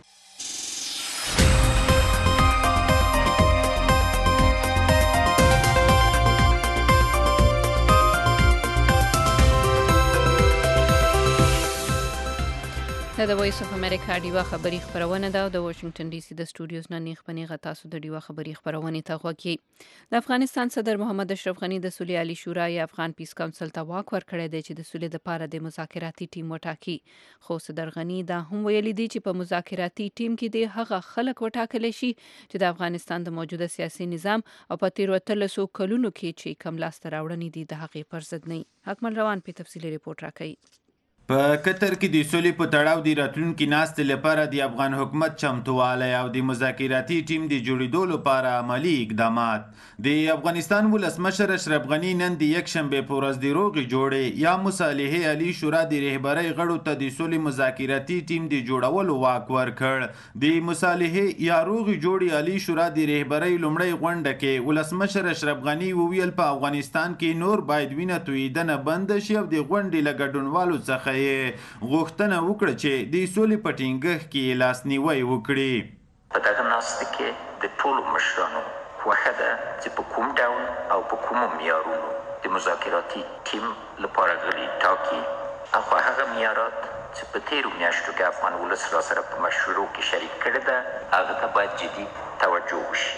د وایس اف امریکا ډیوا خبری خبرونه ده او د واشنگټن ډي سي د سټوډیوز نه نیخ پنیغه تاسو د ډیوا خبری خبرونه ته غوږی. د افغانستان صدر محمد اشرف غنی د صلح علی شورای افغان پیس کونسل ته واک ورکړی دی چې د صلح لپاره د مذاکراتي ټیم وټاکي. خو صدر غنی دا هم ویلي دی چې په مذاکراتي ټیم کې د هغه خلک وټاکل شي چې د افغانستان د موجوده سیاسي نظام او په تیر 13 کلونو کې چې کم لاس راوړنې دي د هغې پر ضد نه. حکمل روان په تفصیلي ریپورت راکړي. په قطر کې د سولې په تړاو د راتلونکي ناستې لپاره د افغان حکومت چمتووالی او د مذاکراتي ټیم د جوړېدو لپاره عملي اقدامات. د افغانستان ولسمشر اشرف غنی نن د یکشنبې په ورځ د روغې جوړې یا مصالحې علی شورا د رهبرۍ غړو ته د سولې مذاکراتي ټیم د جوړولو واک ورکړ. د مصالحې یا روغې جوړې علی شورا د رهبرۍ لومړۍ غونډه کې ولسمشر اشرف غنی وویل په افغانستان کې نور باید وینه تویېدنه بند شي او د غونډې له ګډونوالو څخه غوښتنه وکړه چې د سولې په ټینګښت کې لاسنیوی وکړي. په دغه ناستې کې د ټولو مشرانو خوښه ده چې په کوم ډول او په کومو معیارونو د مذاکراتي ټیم لپاره غړي ټاکي او هغه معیارات چې په تیرو میاشتو کې افغان ولس راسره په مشورو کې شریک کړي ده هغه ته باید جدي توجه وشي.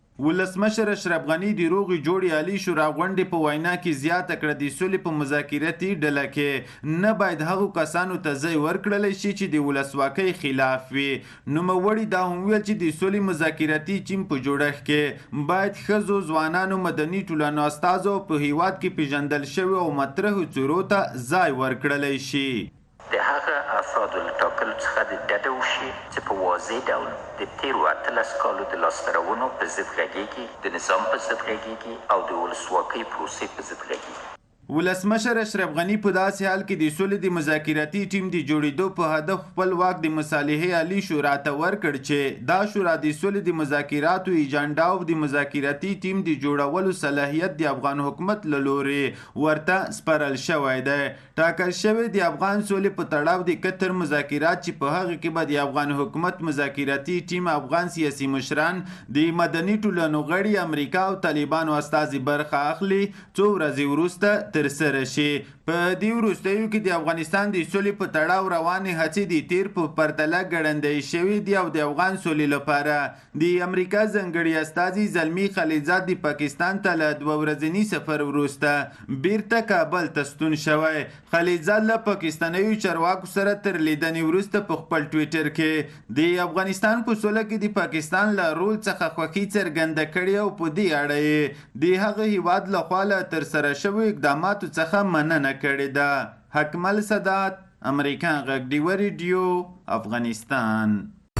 ولسمشر اشرف غنی د روغې جوړې علی شورا غونډې په وینا کې زیاته کړه د سولې په مذاکراتي ډله کې نه باید هغو کسانو ته ځای ورکړلی شي چې د ولسواکۍ خلاف وي. نوموړي دا هم ویل چې د سولې مذاکراتي ټیم په جوړښت کې باید ښځو، ځوانانو، مدني ټولنو استازو په هیواد کې پیژندل شوي او مطرحو څیرو ته ځای ورکړلی شي. د هغه افرادو له ټاکلو څخه د ډډه وشي چې په واضح ډول د تیرو 18 کالو د لاسته راوړنو په ضد غږیږي، د نظام په ضد غږیږي او د ولسواکۍ پروسې په ضد غږیږي. ولسمشر اشرف غنی په داسې حال کې د سولې د مذاکراتي ټیم د جوړېدو په هدف خپل واک د مصالحې علی شورا ته ورکړ چې دا شورا د سولې د مذاکراتو ایجنډا او د مذاکراتي ټیم د جوړولو صلاحیت د افغان حکومت له لورې ورته سپارل شوی دی. ټاکل شوی د افغان سولې په تړاو د قطر مذاکرات چې په هغه کې به د افغان حکومت مذاکراتي ټیم، افغان سیاسي مشران، د مدني ټولنو غړي، امریکا او طالبانو استازي برخه اخلي، څو ورځې وروسته تر سره شي. په دې وروستیو کې د افغانستان د سولې په تړاو روانې هڅې د تیر په پرتله ګړندۍ شوي دي او د افغان سولې لپاره د امریکا ځانګړي استازي زلمي خلیلزاد د پاکستان ته له 2 ورځني سفر وروسته بیرته کابل ته ستون شوی. خلیلزاد له پاکستانیو چارواکو سره تر لیدنې وروسته په خپل ټویټر کې د افغانستان په سوله کې د پاکستان له رول څخه خوښي څرګنده کړې او په دې اړه یې د هغه هیواد لخوا له ترسره شویو اقداماتو څخه مننه کړې ده. حکمل صدات، امریکا غږ ډیوا ریډیو، افغانستان.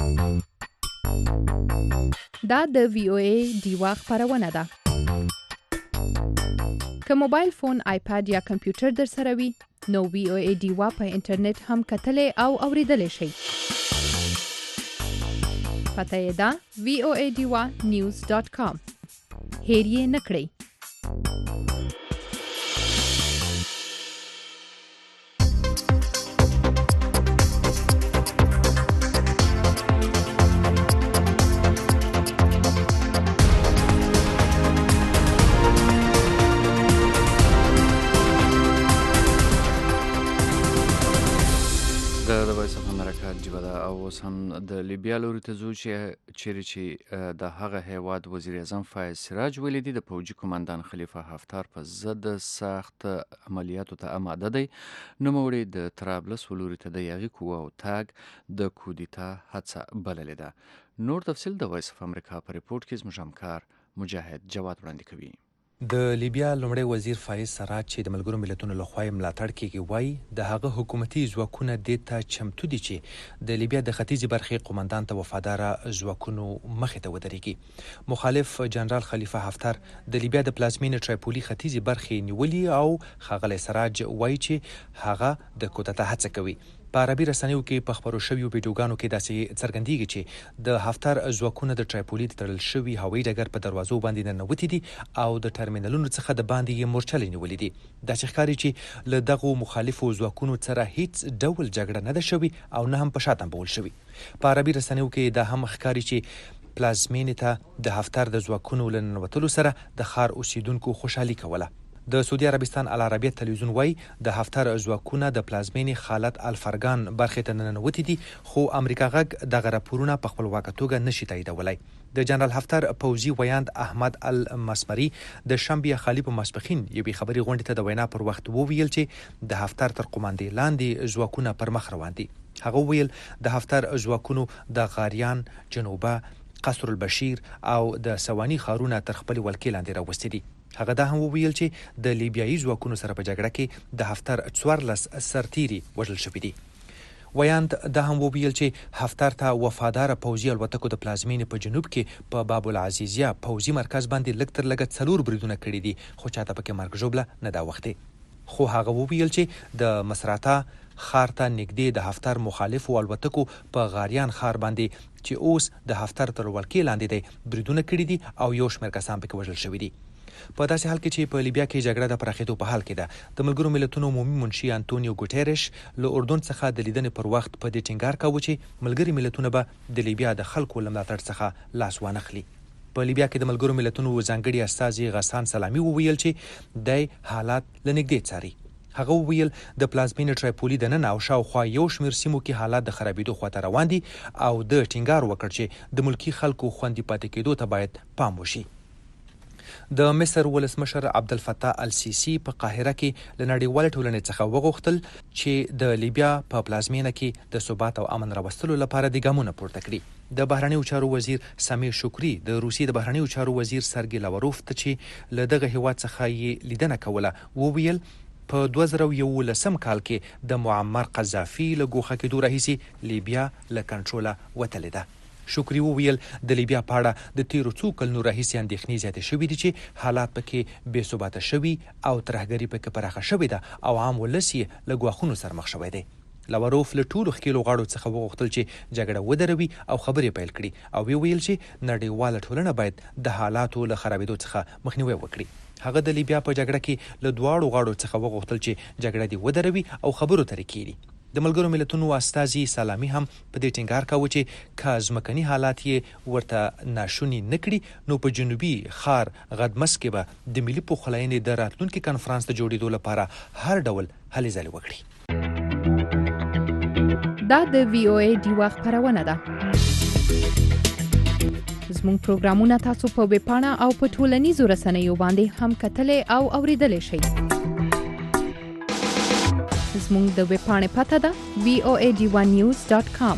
دا د وی او ای ډیوا خبرونه ده. که موبایل فون، آیپاد یا کمپیوټر در سره وي نو وی او ای ډیوا په انټرنیټ هم کتلی او اوریدلی شئ. پته یې ده voadiwa.news.com. هیر یې نه کړئ. اوس هم د لیبیا لوري ته ځو چې د هغه هیواد وزیر اعظم فایز سراج ویلي دی د پوځي قومندان خلیفه حفتر په ضد سخت عملیاتو ته آماده دی. نوموړي د طرابلس ولوري ته د یاغي قواو تګ د کودتا هڅه بللې ده. نور تفصیل د وایس اف امریکا په ریپورت کې زموږ همکار مجاهد جواد وړاندې کوي. د لیبیا لومړی وزیر فایز سراج چې د ملګرو ملتونو لخوا ملاتړ کیږي وایي د هغه حکومتي ځواکونه دې ته چمتو دي چې د لیبیا د ختیځې برخې قومندان ته وفاداره ځواکونو مخې ته ودرېږي. مخالف جنرال خلیفه حفتر د لیبیا د پلازمینې تریپولي ختیځې برخې نیولي او ښاغلی سراج وایي چې هغه د کودتا هڅه کوي. په عربي رسنیو کې په خبرو شویو ویډیوګانو کې داسې څرګندېږي چې د هفتر ځواکونه د ټرایپولي د تړل شوي هوایي ډګر په دروازو باندې ننوتي دي او د ټرمینلونو څخه د باندې یې مورچلې نیولې دي. داسې ښکاري چې له دغو مخالفو ځواکونو سره هیڅ ډول جګړه نه ده شوې او نه هم په شا تمبول شوي. په عربي رسنیو کې دا هم ښکاري چې پلازمینې ته د هفتر د ځواکونو له ننوتلو سره د ښار اوسیدونکو خوشحالي کوله. د سعودي عربستان العربیه تلویزیون وایي د هفتر ځواکونه د پلازمینې خالد الفرګان برخې ته ننوتي دي، خو امریکا غږ دغه راپورونه په خپلواکه توګه نشي تاییدولی. د جنرال هفتر پوځي ویاند احمد المسمري د شنبې خالي په ماسپښین یوې خبري غونډې ته د وینا پر وخت وویل چې د هفتر تر قوماندې لاندې ځواکونه پر مخ روان دي. هغه ویل د هفتر ځواکونو د غاریان، جنوبه، قصر البشیر او د سواني ښارونه تر خپلې ولکې لاندې راوستي دي. هغه دا هم وویل چې د لیبیایي ځواکونو سره په جګړه کې د هفتر 14 سرتیري وژل شوي دي. ویاند دا هم وویل چې هفتر ته وفادار پوځي الوتکو د پلازمینې په جنوب کې په باب العزیزیه پوځي مرکز باندې لږ تر لږه 4 بریدونه کړي دي، خو چاته پکې مرګ ژوبله نه دا وختي. خو هغه وویل چې د مصراتا ښار ته نږدې د هفتر مخالفو الوتکو په غاریان ښار باندې چې اوس د هفتر تر ولکې لاندې دی بریدونه کړي دي او یو شمېر کسان پکې وژل شوي دي. په داسې حال کې چې په لیبیا کې جګړه د پراخېدو په حال کې ده، د ملګرو ملتونو عمومي منشي انټونیو ګوټیرش له اردن څخه د لیدنې پر وخت په دې ټینګار کاوه چې ملګري ملتونه به د لیبیا د خلکو له ملاتړ څخه لاس وانخلي. په لیبیا کې د ملګرو ملتونو ځانګړي استازي غسان سلامي وویل چې دی حالات له نږدې څاري. هغه وویل د پلازمینې ټرایپولي دننه او شاوخوا یو شمېر سیمو کې حالات د خرابېدو خواته روان دي او د ټینګار وکړ چې د ملکي خلکو خوندي پاتې کېدو ته باید پام وشي. د مصر ولسمشر عبدالفتاح السیسی په قاهره کې له نړیوالې ټولنې څخه وغوښتل چې د لیبیا په پلازمینه کې د ثبات او امن راوستلو لپاره د ګامونه پورته کړي. د بهرنیو چارو وزیر سمیر شکری د روسیې د بهرنیو چارو وزیر سرګی لاوروف ته چې له دغه هیواد څخه یې لیدنه کوله وویل په 2011 کال کې د معمر قذافي له ګوښه کېدو راهیسې لیبیا له کنټروله وتلې ده. شکری وویل د لیبیا په اړه د تیرو څو کلونو راهیسې اندېښنې زیاتې شوي دي چې حالات پکې بې ثباته شوي او ترهګري پکې پراخه شوې ده او عام ولس یې له ګواښونو سره مخ شوی دی. لاوروف له ټولو ښکېلو غاړو څخه وغوښتل چې جګړه ودروي او خبرې پیل کړي او ویل چې نړیواله ټولنه باید د حالاتو له خرابېدو څخه مخنیوی وکړي. هغه د لیبیا په جګړه کې له دواړو غاړو څخه وغوښتل چې جګړه دې ودروي او خبرو ته کېږي. د ملګرو ملتونو استازي سلامي هم په دې ټینګار کاوه چې که ځمکني حالات یې ورته ناشوني نه کړي نو په جنوبي ښار غدمس کې به د ملي پخلاینې د راتلونکي کنفرانس د جوړېدو لپاره هر ډول هلې ځلې وکړي. دا د وی او ای ډیوا خپرونه ده. زموږ پروګرامونه تاسو په ویبپاڼه او په ټولنیزو رسنیو باندې هم کتلی او اوریدلی شئ. زموږ د ویبپاڼې پته ده voadivanews.com.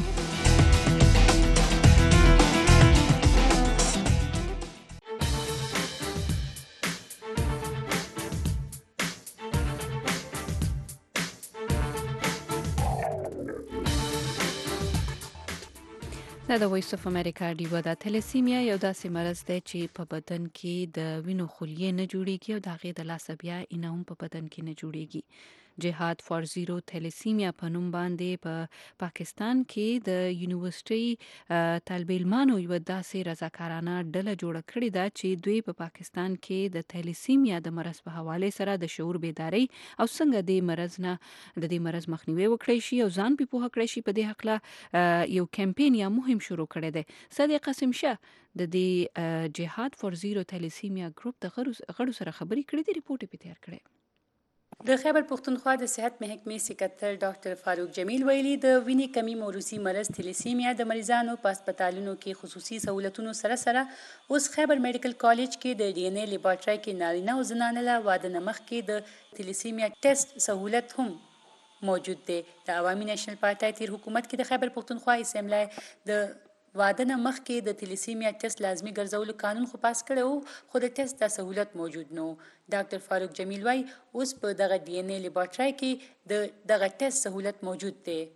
دا د وایس اف امریکا ډیوا د تلیسیمیا یو داسې مرض دی چې په بدن کې د وینو خلیې نه جوړیږي او د هغې د لاسه بیا اینه هم په بدن کې نه جوړیږي. جهاد فار زیرو تلیسیمیا په نوم باندې په پاکستان کې د یونیورسيټي طالب علمانو یو داسې رضاکارانه ډله جوړه کړې ده چې دوی په پاکستان کې د تلیسیمیا د مرض په حواله سره د شعور بیداری او څنګه د دې مرض مخنیوي وکړي شي او ځان په پوهه کړی شي په دې حق یو کمپاین یا مهم شروع کړی دی. صدیق قاسم شاه د دې جهاد فار زیرو تلیسیمیا ګروپ د غړو سره خبرې کړې دي، ریپورت یې تیار کړی. د خیبر پختونخوا د صحت محکمې سکرټر ډاکټر فاروق جمیل ویلي د وینې کمی موروثي مرض تلیسیمیا د مریضانو په هسپتالونو کې خصوصي سہولتونو سره اوس خیبر میډیکل کالج کې د ډي ان اے لیبارټري کې نارینه او زنانه له واده نه مخکې د تلیسیمیا ټیسټ سہولت هم موجود دی. د عوامي نېشنل پارټۍ تیر حکومت کې د خیبر پختونخوا اسمبلی د واده نه مخکې د تلیسیمیا ټیسټ لازمي ګرځولو قانون خو پاس کړی و، خو د ټیسټ دا سہولت موجود نه و. ډاکټر فاروق جمیل وایي اوس په دغه ډي ان اے لیبارټري کې دغه ټیسټ سہولت موجود دی.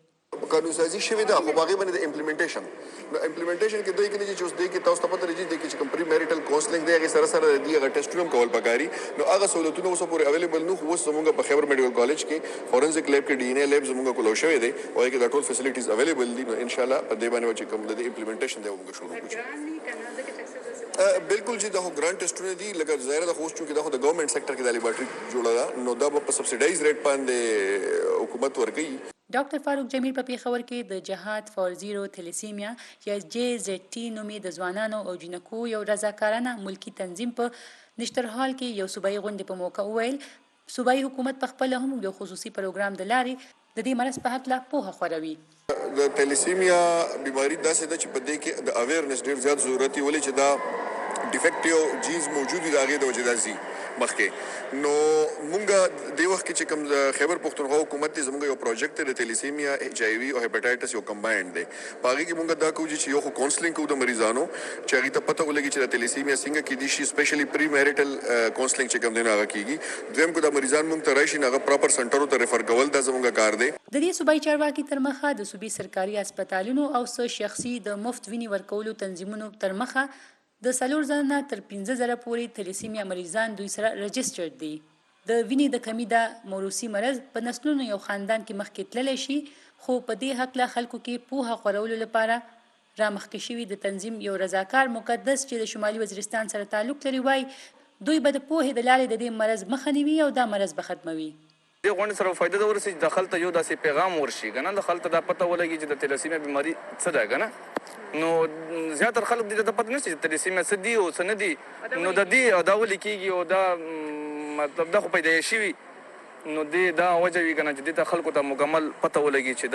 قانون سازي شوی ده خو باغي باندې د امپلیمنټیشن نو امپلیمنټیشن کې دوی کې چې اوس دوی کې تاسو ته پته لري چې کوم پری میریټل کاونسلینګ دی هغه سره سره دی هغه ټیسټونه کول پکاري نو هغه سہولتونه اوس پورې اویلیبل نو خو زموږ په خیبر میډیکل کالج کې فورنزیک لیب کې ډي ان اے لیب زموږ کولو شوی دی او هغه د ټول فیسیلیټیز اویلیبل دي نو ان شاء الله په دې باندې چې کوم د امپلیمنټیشن دی موږ شروع کوو بالکل چې دا ګرانټ ټیسټونه دي لکه ظاهر د خوښ چې دا د ګورنمنت سېکټر کې د لیبارټري جوړه ده نو دا په سبسایډایز ریټ باندې حکومت ورکوي ډاکټر فاروق جمیل په پیښور کې د جهاد فور زیرو تلیسیمیا یا JZT نومي د ځوانانو او جنکو یو رضاکارانه ملکی تنظیم په نشترحال کې یو صوبایي غونډې په موقع وویل صوبایي حکومت په خپل هم یو خصوصي پروګرام د لارې د دې مرض په حق لا پوهه خوروي د تلیسیمیا بیماری داسې ده چې په دې کې د اویرنس ډیر زیات ضرورت دی ولې چې دا ډیفیکټیو جینز موجود دي هغه د وجې داسي مخکې نو مونږه د وخت کې چې کوم خیبر پختونخوا حکومت ته زموږ یو پروجیکټ د تلیسیمیا HIV او هپاتایټس یو کمباینډ دی باقي کې مونږه دا کوو چې یو کاونسلینګ کوو د مریضانو چې هغه ته پته ولګي چې د تلیسیمیا څنګه کې دي شي سپیشلی پری میریټل کاونسلینګ چې کوم دی هغه کیږي دویم کو د مریضان مونږ ته راشي هغه پراپر سنټرو ته ریفر کول دا زموږ کار دی د دې صوبایي چارواکي تر مخه د صوبي سرکاري هسپتالونو او شخصي د مفت ویني ورکولو تنظیمونو تر مخه د 4 زره تر 15,000 پورې تلیسیمیا مریضان دوی سره رجسټرډ دي د ویني د کمی د موروثي مرض په نسلونو یو خاندان کې مخکې تللی شي خو په دې حق له خلکو کې پوهه خورولو لپاره را مخکې شوي د تنظیم یو رضاکار مقدس چې د شمالي وزیرستان سره تعلق لري وایي دوی به د پوهې د لارې د دې مرض مخه نیوي او دا مرض به ختموي دې غونډې سره فایده دا ورسي د خلکو یو داسې پیغام ورشي کنه د خلکو دا پته ولګي چې د تلیسیمیا بیماری څه ده کنه نو زیاتره خلک دې ته پته نشي چې تلیسیمیا څه دي او څه نه دي نو د دې دا ولې کیږي او دا مطلب دا خو پیدا شي نو دې دا وجه وی کنه چې دې ته خلکو ته مکمل پته ولګي چې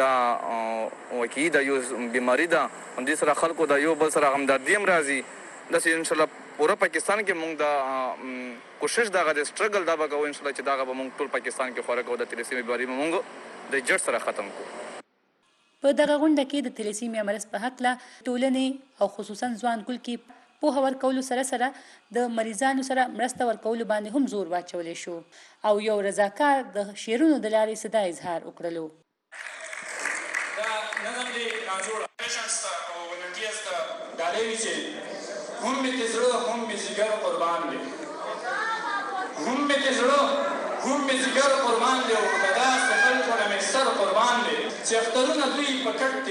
دا واقعي دا یو بیماری ده دې سره خلکو دا یو بل سره همدردي هم راځي داسې ان شاء الله پورا پاکستان کې مونږ دا کوشش دا غو سټرګل دا وکړو ان شاء الله چې دا به مونږ ټول پاکستان کې خوره کوو د تلیسیمیا بیماری مونږ د جړ سره ختم کوو په دغه غونډه کې د تلیسیمیا مرض په حق لا ټولنې او خصوصا ځوان کول کې پوهه ورکولو سره سره د مریضانو سره مرسته ورکولو باندې هم زور واچولی شو او یو رضاکار د شعرونو د لارې صدا اظهار وکړلو دا نظم دی ناجوړه پیشنټس ته او ولنټیرز ته ډالۍ وي چې هم مې د زړه هم مې ځیګر قربان دی هم مې د زړه هم مې ځیګر قربان دی او د داسې خلکو نه مې سر قربان دی چې اخترونه دوی په کټ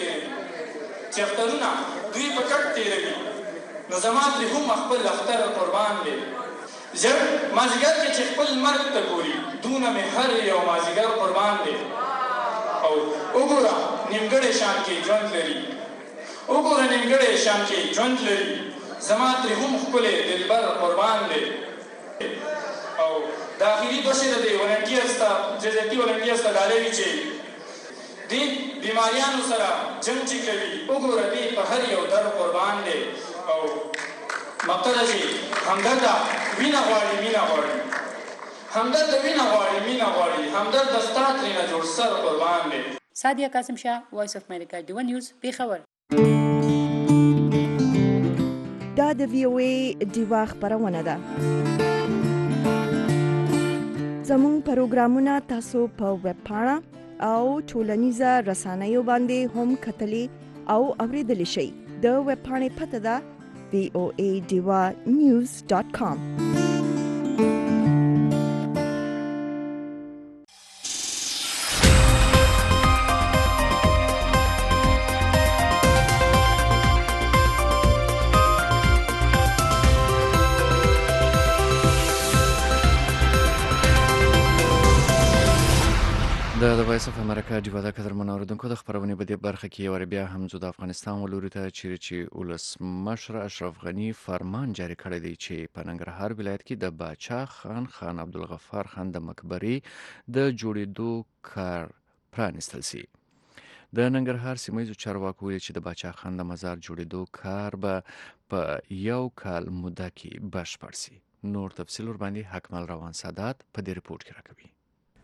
تېروي نو زما ترې هم خپل اختر قربان دی ژر مازدیګر کې چې خپل مرګ ته ګوري دونه مې هر یو مازدیګر قربان دی او وګوره نیمګړی شان کې ژوند لري زما ترې هم ښکلی دلبر قربان دی او د اخري دوه شعره دی ولنټیرز ته JZT ولنټیرز ته ډالۍ وي چې دې بیماریانو سره جنګ چې کوي وګوره دې په هر یو در قربان دی او مقصد چې همدرده وینه غواړي همدرد د ستا ترېنه جوړ سر قربان دی سادیه قاسم شاه وایس اف امریکا ډیوه نیوز پیښور دا د VOA ډیوا خبرونه ده زموږ پروګرامونه تاسو په ویب پاڼه او ټولنیزه رسنیو باندې هم کتلی او اوریدلی شئ د ویب پاڼې پته ده voadivanews.com د وایس اف امریکا ډیوا د قدرمن اوریدونکو د خبرونې په دې برخه کې یو بیا هم زو د افغانستان ولوري ته چې ولسمشر اشرف غنی فرمان جاری کړی دی چې په ننګرهار ولایت کې د باچا خان عبدالغفار خان د مقبرې د جوړېدو کار پرانستل شي د ننګرهار سیمایي چارواکو ویلي چې د باچا خان د مزار جوړېدو کار به په یو کال موده کې بشپړ شي نور تفصیل ور باندې حکمل روان سادات په دې رپورت کې راکوي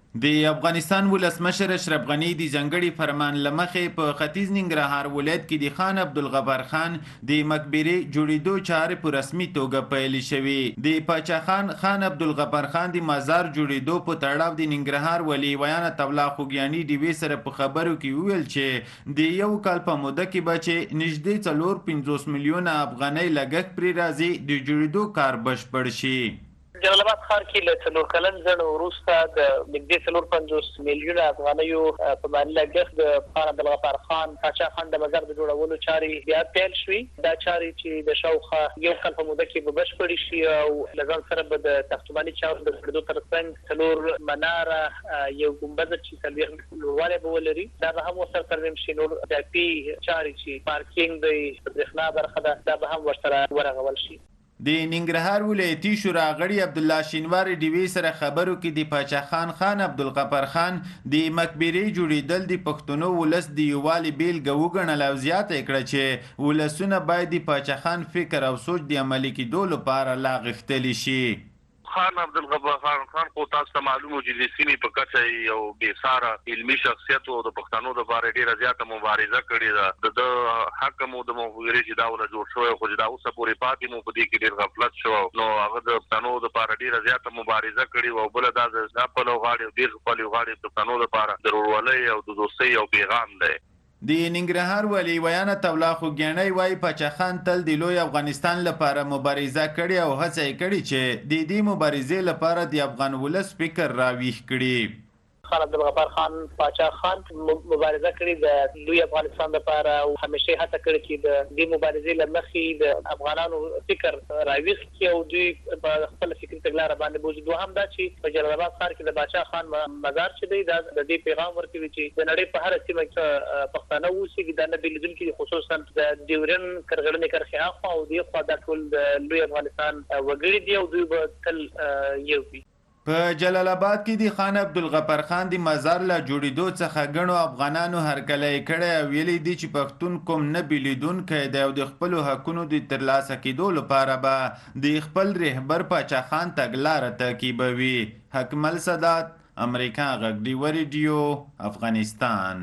د افغانستان ولسمشر اشرف غنی د ځنګړي فرمان لمخې په ختیځ ننګرهار ولایت کې د خان عبدالغفار خان د مقبرې جوړېدو چارې په رسمي توګه پیل شوې. د پاچا خان عبدالغفار خان د مزار جوړېدو په تړاو د ننګرهار ولي ویانه طبلا خوږیاني ډیوې سره په خبرو کې وویل چې د یو کال په موده کې به چې نږدې 450 میلیونه افغانۍ لګښت پرې راځي د جوړېدو کار بشپړ شي. جلال آباد ښار کې له 4 کلن ځنډ وروسته د نږدې 450 میلیونه افغانیو په باندې لګښت د خان عبدالغفار خان پاچا خان د مزار د جوړولو چارې بیا پیل شوې. دا چارې چې د شاوخوا یو کال په موده کې به بشپړې شي او له ځان سره به د ساختماني چارو د جوړېدو ترڅنګ 4 مناره یو ګمبزه چې 40 لوړوالی به ولري دا به هم ورسره ترمیم شي. نور اضافي چارې چې پارکینګ د برېښنا برخه ده دا به هم ورسره ورغول شي. د ننګرهار ولایتي شورا غړي عبدالله شینوار ډیوې سره خبرو کې د پاچا خان عبدالغفار خان د مقبرې جوړېدل د پښتنو ولس د یووالي بیلګه وګڼله او زیاته کړه چې ولسونه باید د پاچا خان فکر او سوچ د عملي کېدو لپاره لا غښتلي شي. خان عبدالغفار خان خو تاسو ته معلومه چې د سیمې په کچه یو بې ساره علمي شخصیت او د پښتنو لپاره ډېره زیاته مبارزه کړې ده. د حق مو د مفکرې چې دا ونه جوړ شوی خو چې دا اوسه پورې پاتې مو په دې کې ډېر غفلت شو نو هغه د پښتنو لپاره ډېره زیاته مبارزه کړې او بله دا د خپل غاړې او ډېر خپل غاړې د پښتنو لپاره د ورورولۍ او د دوستۍ یو پیغام دی. د ننګرهار ولي ویانه طبلا خوږیاني وايي پاچا خان تل د لوی افغانستان لپاره مبارزه کړې او هڅه یې کړې چې د دې مبارزې لپاره د افغان ولس فکر راویښ کړي. خان عبدالغفار خان پاچا خان مبارزه کړې د لوی افغانستان لپاره او همیشه هڅه کړې چې د دې مبارزې له مخې د افغانانو فکر راویښ کړي او دوی په خپل فکري تګلاره باندې بوځي. دوهم دا چې په جلال آباد ښار کې د پاچا خان مزار چې دی دا د دې پیغام ورکوي چې د نړۍ په هره سیمه کې پښتانه اوسېږي دا نه بېلېدونکي خصوصا د ډیورن کرغړنې کرښې هاخوا او دې خوا دا ټول د لوی افغانستان وګړي دي او دوی به تل یو وي. په جلال آباد کې د خان عبدالغفار خان د مزار له جوړېدو څخه ګڼو افغانانو هرکلی کړی او ویلي دي چې پښتون کوم نه بېلېدونکی دی او د خپلو حقونو د ترلاسه کېدو لپاره به د خپل رهبر پاچا خان تګلاره تعقیبوي. حکمل سادات، امریکا غږ ډیوه ریډیو، افغانستان.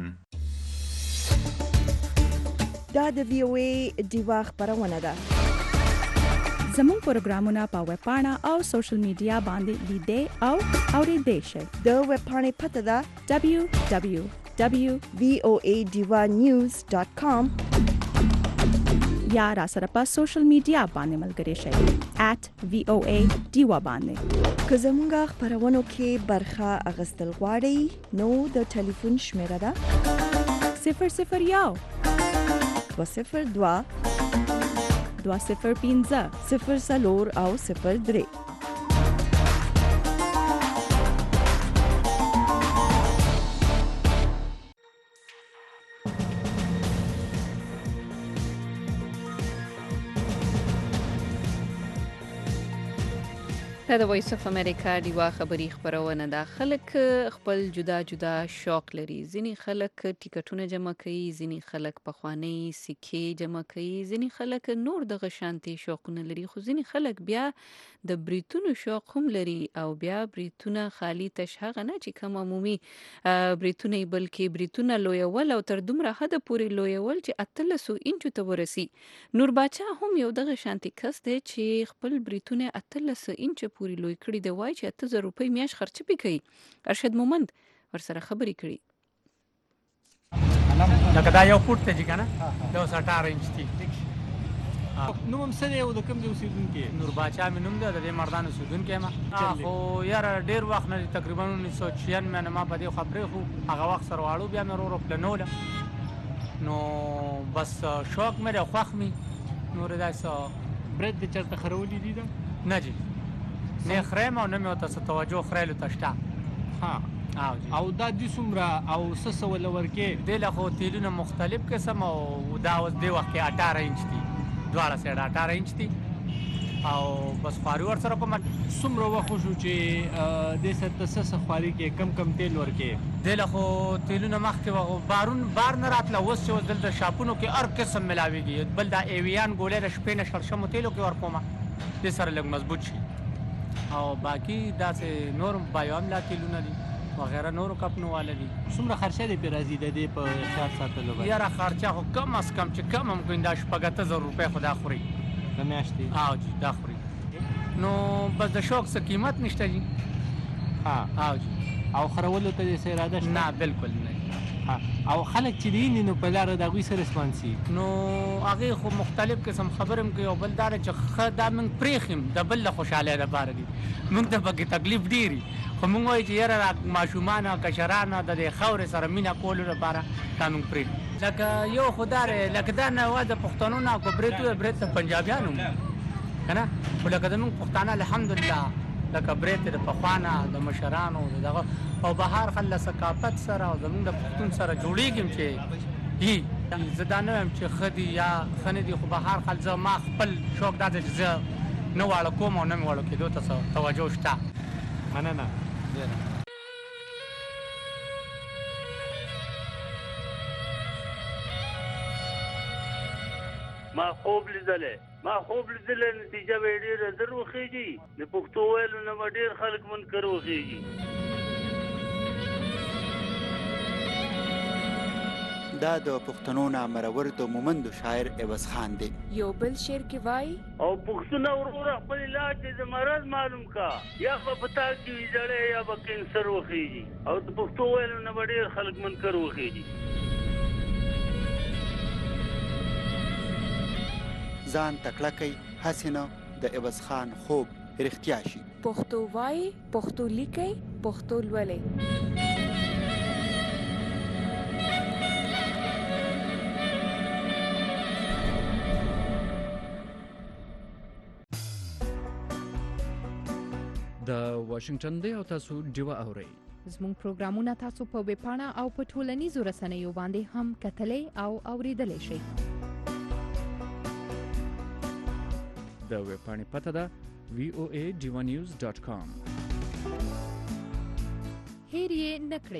دا د VOA ډیوه خپرونه ده. زموږ پروګرامونه په ویب پاڼه او سوشل میډیا باندې لیدئ او اوریدئ شئ. د ویب پاڼې پته ده www.voadivanews.com یا را سره په سوشل میډیا باندې ملګري شئ @VOA ډیوه باندې. که زموږ خپرونو کې برخه اخیستل غواړئ نو د ټلیفون شمیره ده 001 202 205 04 او 03. دا د وایس اف امریکا ډیوا خبری خبرونه ده. خلک خپل جدا جدا شوق لري. ځینی خلک ټیکټونه جمع کوي، ځینی خلک پخوانی سکې جمع کوي، ځینی خلک نور د غشانتي شوقونه لري، خو ځینی خلک بیا د بریتونو شوق هم لري او بیا بریتونه خالی تشهغه نه چې کوم عمومي بریتونه بلکې بریتونه لویول او تر دومره حد پورې لویول چې 1300 انچو ته ورسی. نور باچا هم یو دغه شانتي کس دی چې خپل بریتونه 1300 انچ پوری لوی کړی دی. وای چې 8000 روپۍ میاش خرچ پکې. ارشد مومند ورسره خبرې کړي. لکه دا یو فوټ ته چې کنه دا 18 انچ دی. نو هم سره یو د کوم ځای اوسیدونکي نور باچا مې نوم دی، د دې مردان اوسیدونکی یم. خو یاره ډېر وخت نه تقریبا 1996 ما په دې خبرې خو هغه وخت سره واړو بیا مې ورو پلنوله نو بس شوق مې دی خوښ مې نور داسې برید دې چېرته خرولي دي ده نه جي نه خریم او نه مې ورته څه توجه خریلو ته شته. او دا دې څومره او څه سوله ورکې دې له خو تیلونه مختلف قسم او دا اوس دې وخت کې 18 انچ دي، دواړه سایډ 18 انچ دي او بس خواري ورسره کوم. څومره وخت شو چې دې سره څه خواري کې کم تیل ورکې دې له خو تیلونه مخکې بار نه راتله. اوس چې اوس دلته شاپونو کې هر قسم ملاویږي. بل دا ایویان ګولۍ د شپې نه شړشمو تیلو کې ورکومه دې سره لږ مضبوط شي او باقي داسې نور بایو هم لا تیلونه دي وغیره نورو کمپنو والا دي. څومره خرچه دی پې راځي د دې په خیال ساتلو باندې؟ یاره خرچه خو کم از کم چې کم هم کوي دا 8000 روپۍ خو دا خوري د میاشتې. او جي دا خوري. نو بس د شوق څه قیمت نشته جي. او جي او خرولو ته دې څه اراده شته؟ نه بالکل نه. او خلک چې دي نو په لاره د هغوی څه ریسپانس وي؟ نو هغې خو مختلف قسم خبرې هم کوي او بل دا دی چې ښه دا موږ پرېښیم د بل د خوشحالۍ دپاره دي. موږ ته پکې تکلیف ډېر وي خو موږ وایو چې یاره ماشومان او کشران د دې خاورې سره مینه کولو لپاره دا موږ پرېږدو. لکه یو خو دا دی لکه دا نوا د پښتنو نه که برید ووایي برید د پنجابیانو که نه خو لکه زموږ پښتانه الحمدلله لکه برید د پخوا نه د مشرانو د دغه او بهر خل له ثقافت سره او زموږ د پښتون سره جوړېږم چې زه دا نه وایم چې ښه دي یا ښه نه دي خو بهر خل زه ما خپل شوق دا دی چې زه نه واړه کوم او نه مې واړه کېدو ته توجه شته. مننه. ما خوب لیدلی نتیجه به یې ډېره زر وخېږي د پښتو ویلو نه به ډېر خلک منکر وخېږي. دا د پښتنو نامرور د مومندو شاعر عوض خان دی. یو بل شعر کې وایي او پښتونه وروره خپل علاج د مرض معلوم کا یا به پتا کې وي زړی یا به کینسر وخېږي او د پښتو ویلو نه به ډېر خلک منکر وخېږي. ځان تکړه کوي هسې نه د عوض خان خوب رښتیا شي. پښتو وایي پښتو لیکئ پښتو لولئ. د واشنگټن دی او تاسو ډیوه اورئ. زموږ پروګرامونه تاسو په ویب پاڼه او په ټولنیزو رسنیو باندې هم کتلی او اوریدلی شئ. د ویب پاڼې پته ده voadivanews.com. هیر یې نه کړئ.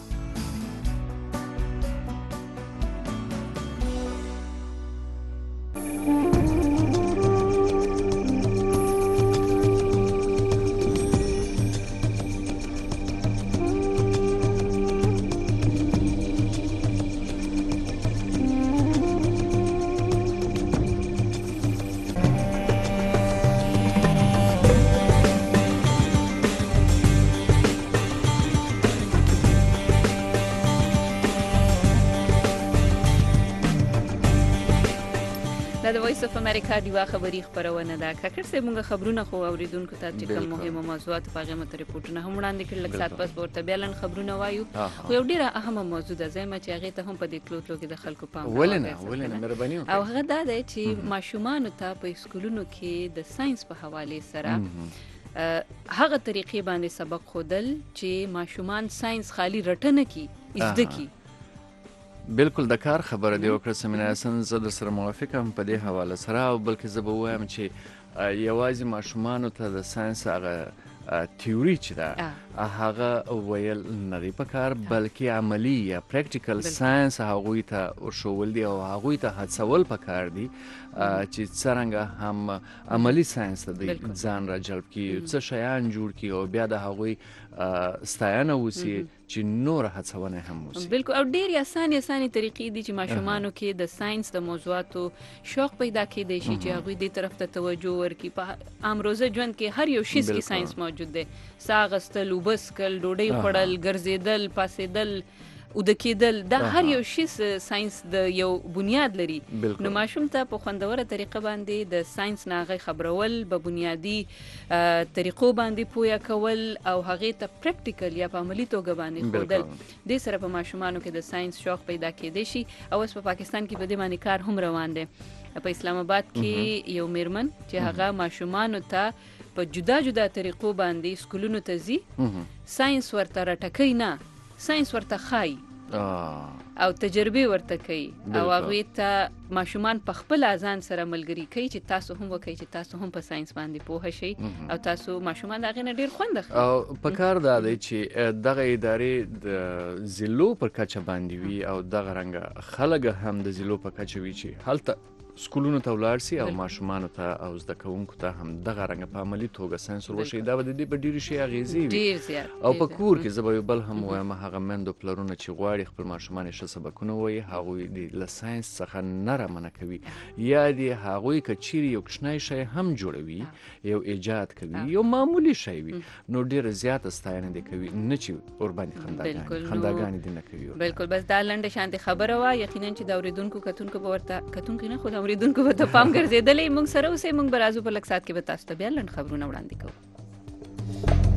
د وایس اف امریکا دیوا خبری خبرونه ده. ککر سه مونږ خبرونه خو اوریدونکو ته چې کوم مهمه موضوعات په هغه مت ریپورتونه هم وړاندې کړل. لکه سات پس ورته بیلن خبرونه وایو خو یو ډیره اهمه موضوع ده زما چې هغه ته هم په دې کلوتلو کې د خلکو پام ولنه مهرباني وکړئ. او هغه دا دی چې ماشومان ته په سکولونو کې د ساينس په حواله سره هغه طریقې باندې سبق خودل چې ماشومان ساينس خالی رټنه کی زده کی. بالکل د کار خبره دی وکړه سمینه حسن زه در سره موافقم په دې حواله سره او بلکې زه به وایم چې یوازې ماشومانو ته د ساينس هغه تیوري چې ده هغه ویل نه دی پکار بلکې عملی یا پریکټیکل ساينس هغوی ته ورښول دي او هغوی ته هڅول پکار دي چې څرنګه هم عملی ساينس ته ځان را جلب کړي څه شیان جوړ کړي او بیا د هغوی ستاینه وسی چې نور هڅونه هم وسی. بالکل او ډېر اسانه طریقې دي چې ماشومانو کې د ساينس د موضوعاتو شوق پیدا کړي شي چې هغوی دې طرف ته توجه ورکړي. په امروزه ژوند کې هر یو شی کې ساينس موجود دی. ساغستل وبسکل ډوډۍ خوړل ګرځیدل پاسېدل او د کېدل دا هر یو شی ساينس د یو بنیاد لري. نو ماشوم ته په خوندوره طریقه باندې د ساينس ناغه خبرول به بنیادی طریقو باندې پویا کول او هغه ته پریکټیکل یا په عملی توګه باندې خودل د سره په ماشومانو کې د ساينس شوق پیدا کېدی شي. او اوس په پاکستان کې په دې باندې کار هم روان دی. په اسلام آباد کې یو میرمن چې هغه ماشومانو ته په جدا طریقو باندې سکولونو ته ځي ساينس ورته راټکې نه ساينس ورته خای او تجربه ورته کوي او هغه ته ماشومان په خپل ځان سره ملګری کوي چې تاسو هم وکړئ چې تاسو هم په ساينس باندې پوه شئ او تاسو ماشومان دغه نه ډیر خوند اخلي. او په کار دا دی چې دغه ادارې د زیلو پر کچه باندې وي او دغه رنګ خلک هم د زیلو په کچه وي چې هلته سکولونو ته ولاړ سي او ماشومانو ته او زده کوونکو ته هم دغه رنګه په عملي توګه ساينس وروښيي. دا به د دې په ډېرې شي اغېزې وي او په کور کې زه به یو بل هم وایم هغه میندو پلرونه چې غواړي خپل ماشومان یې ښه سبقونه ووایي هغوی د له ساینس څخه نه رامنع کوي یا د هغوی که چیرې یو کوچنی شی هم جوړوي یو ایجاد کوي یو معمولي شی وي نو ډېره زیاته ستاینه دې کوي نه چې ورباندې خنداګانې دې نه کوي. بالکل بس دا لنډه شانتې خبره وه یقینا چې د اورېدونکو کتونکو به ورته کتونکي نه خو د اورېدونکو به ته پام ګرځېدلی موږ سره اوسئ موږ به راځو په لږ ساعت کې به تاسو ته بیا لنډ خبرونه وړاندې کوو.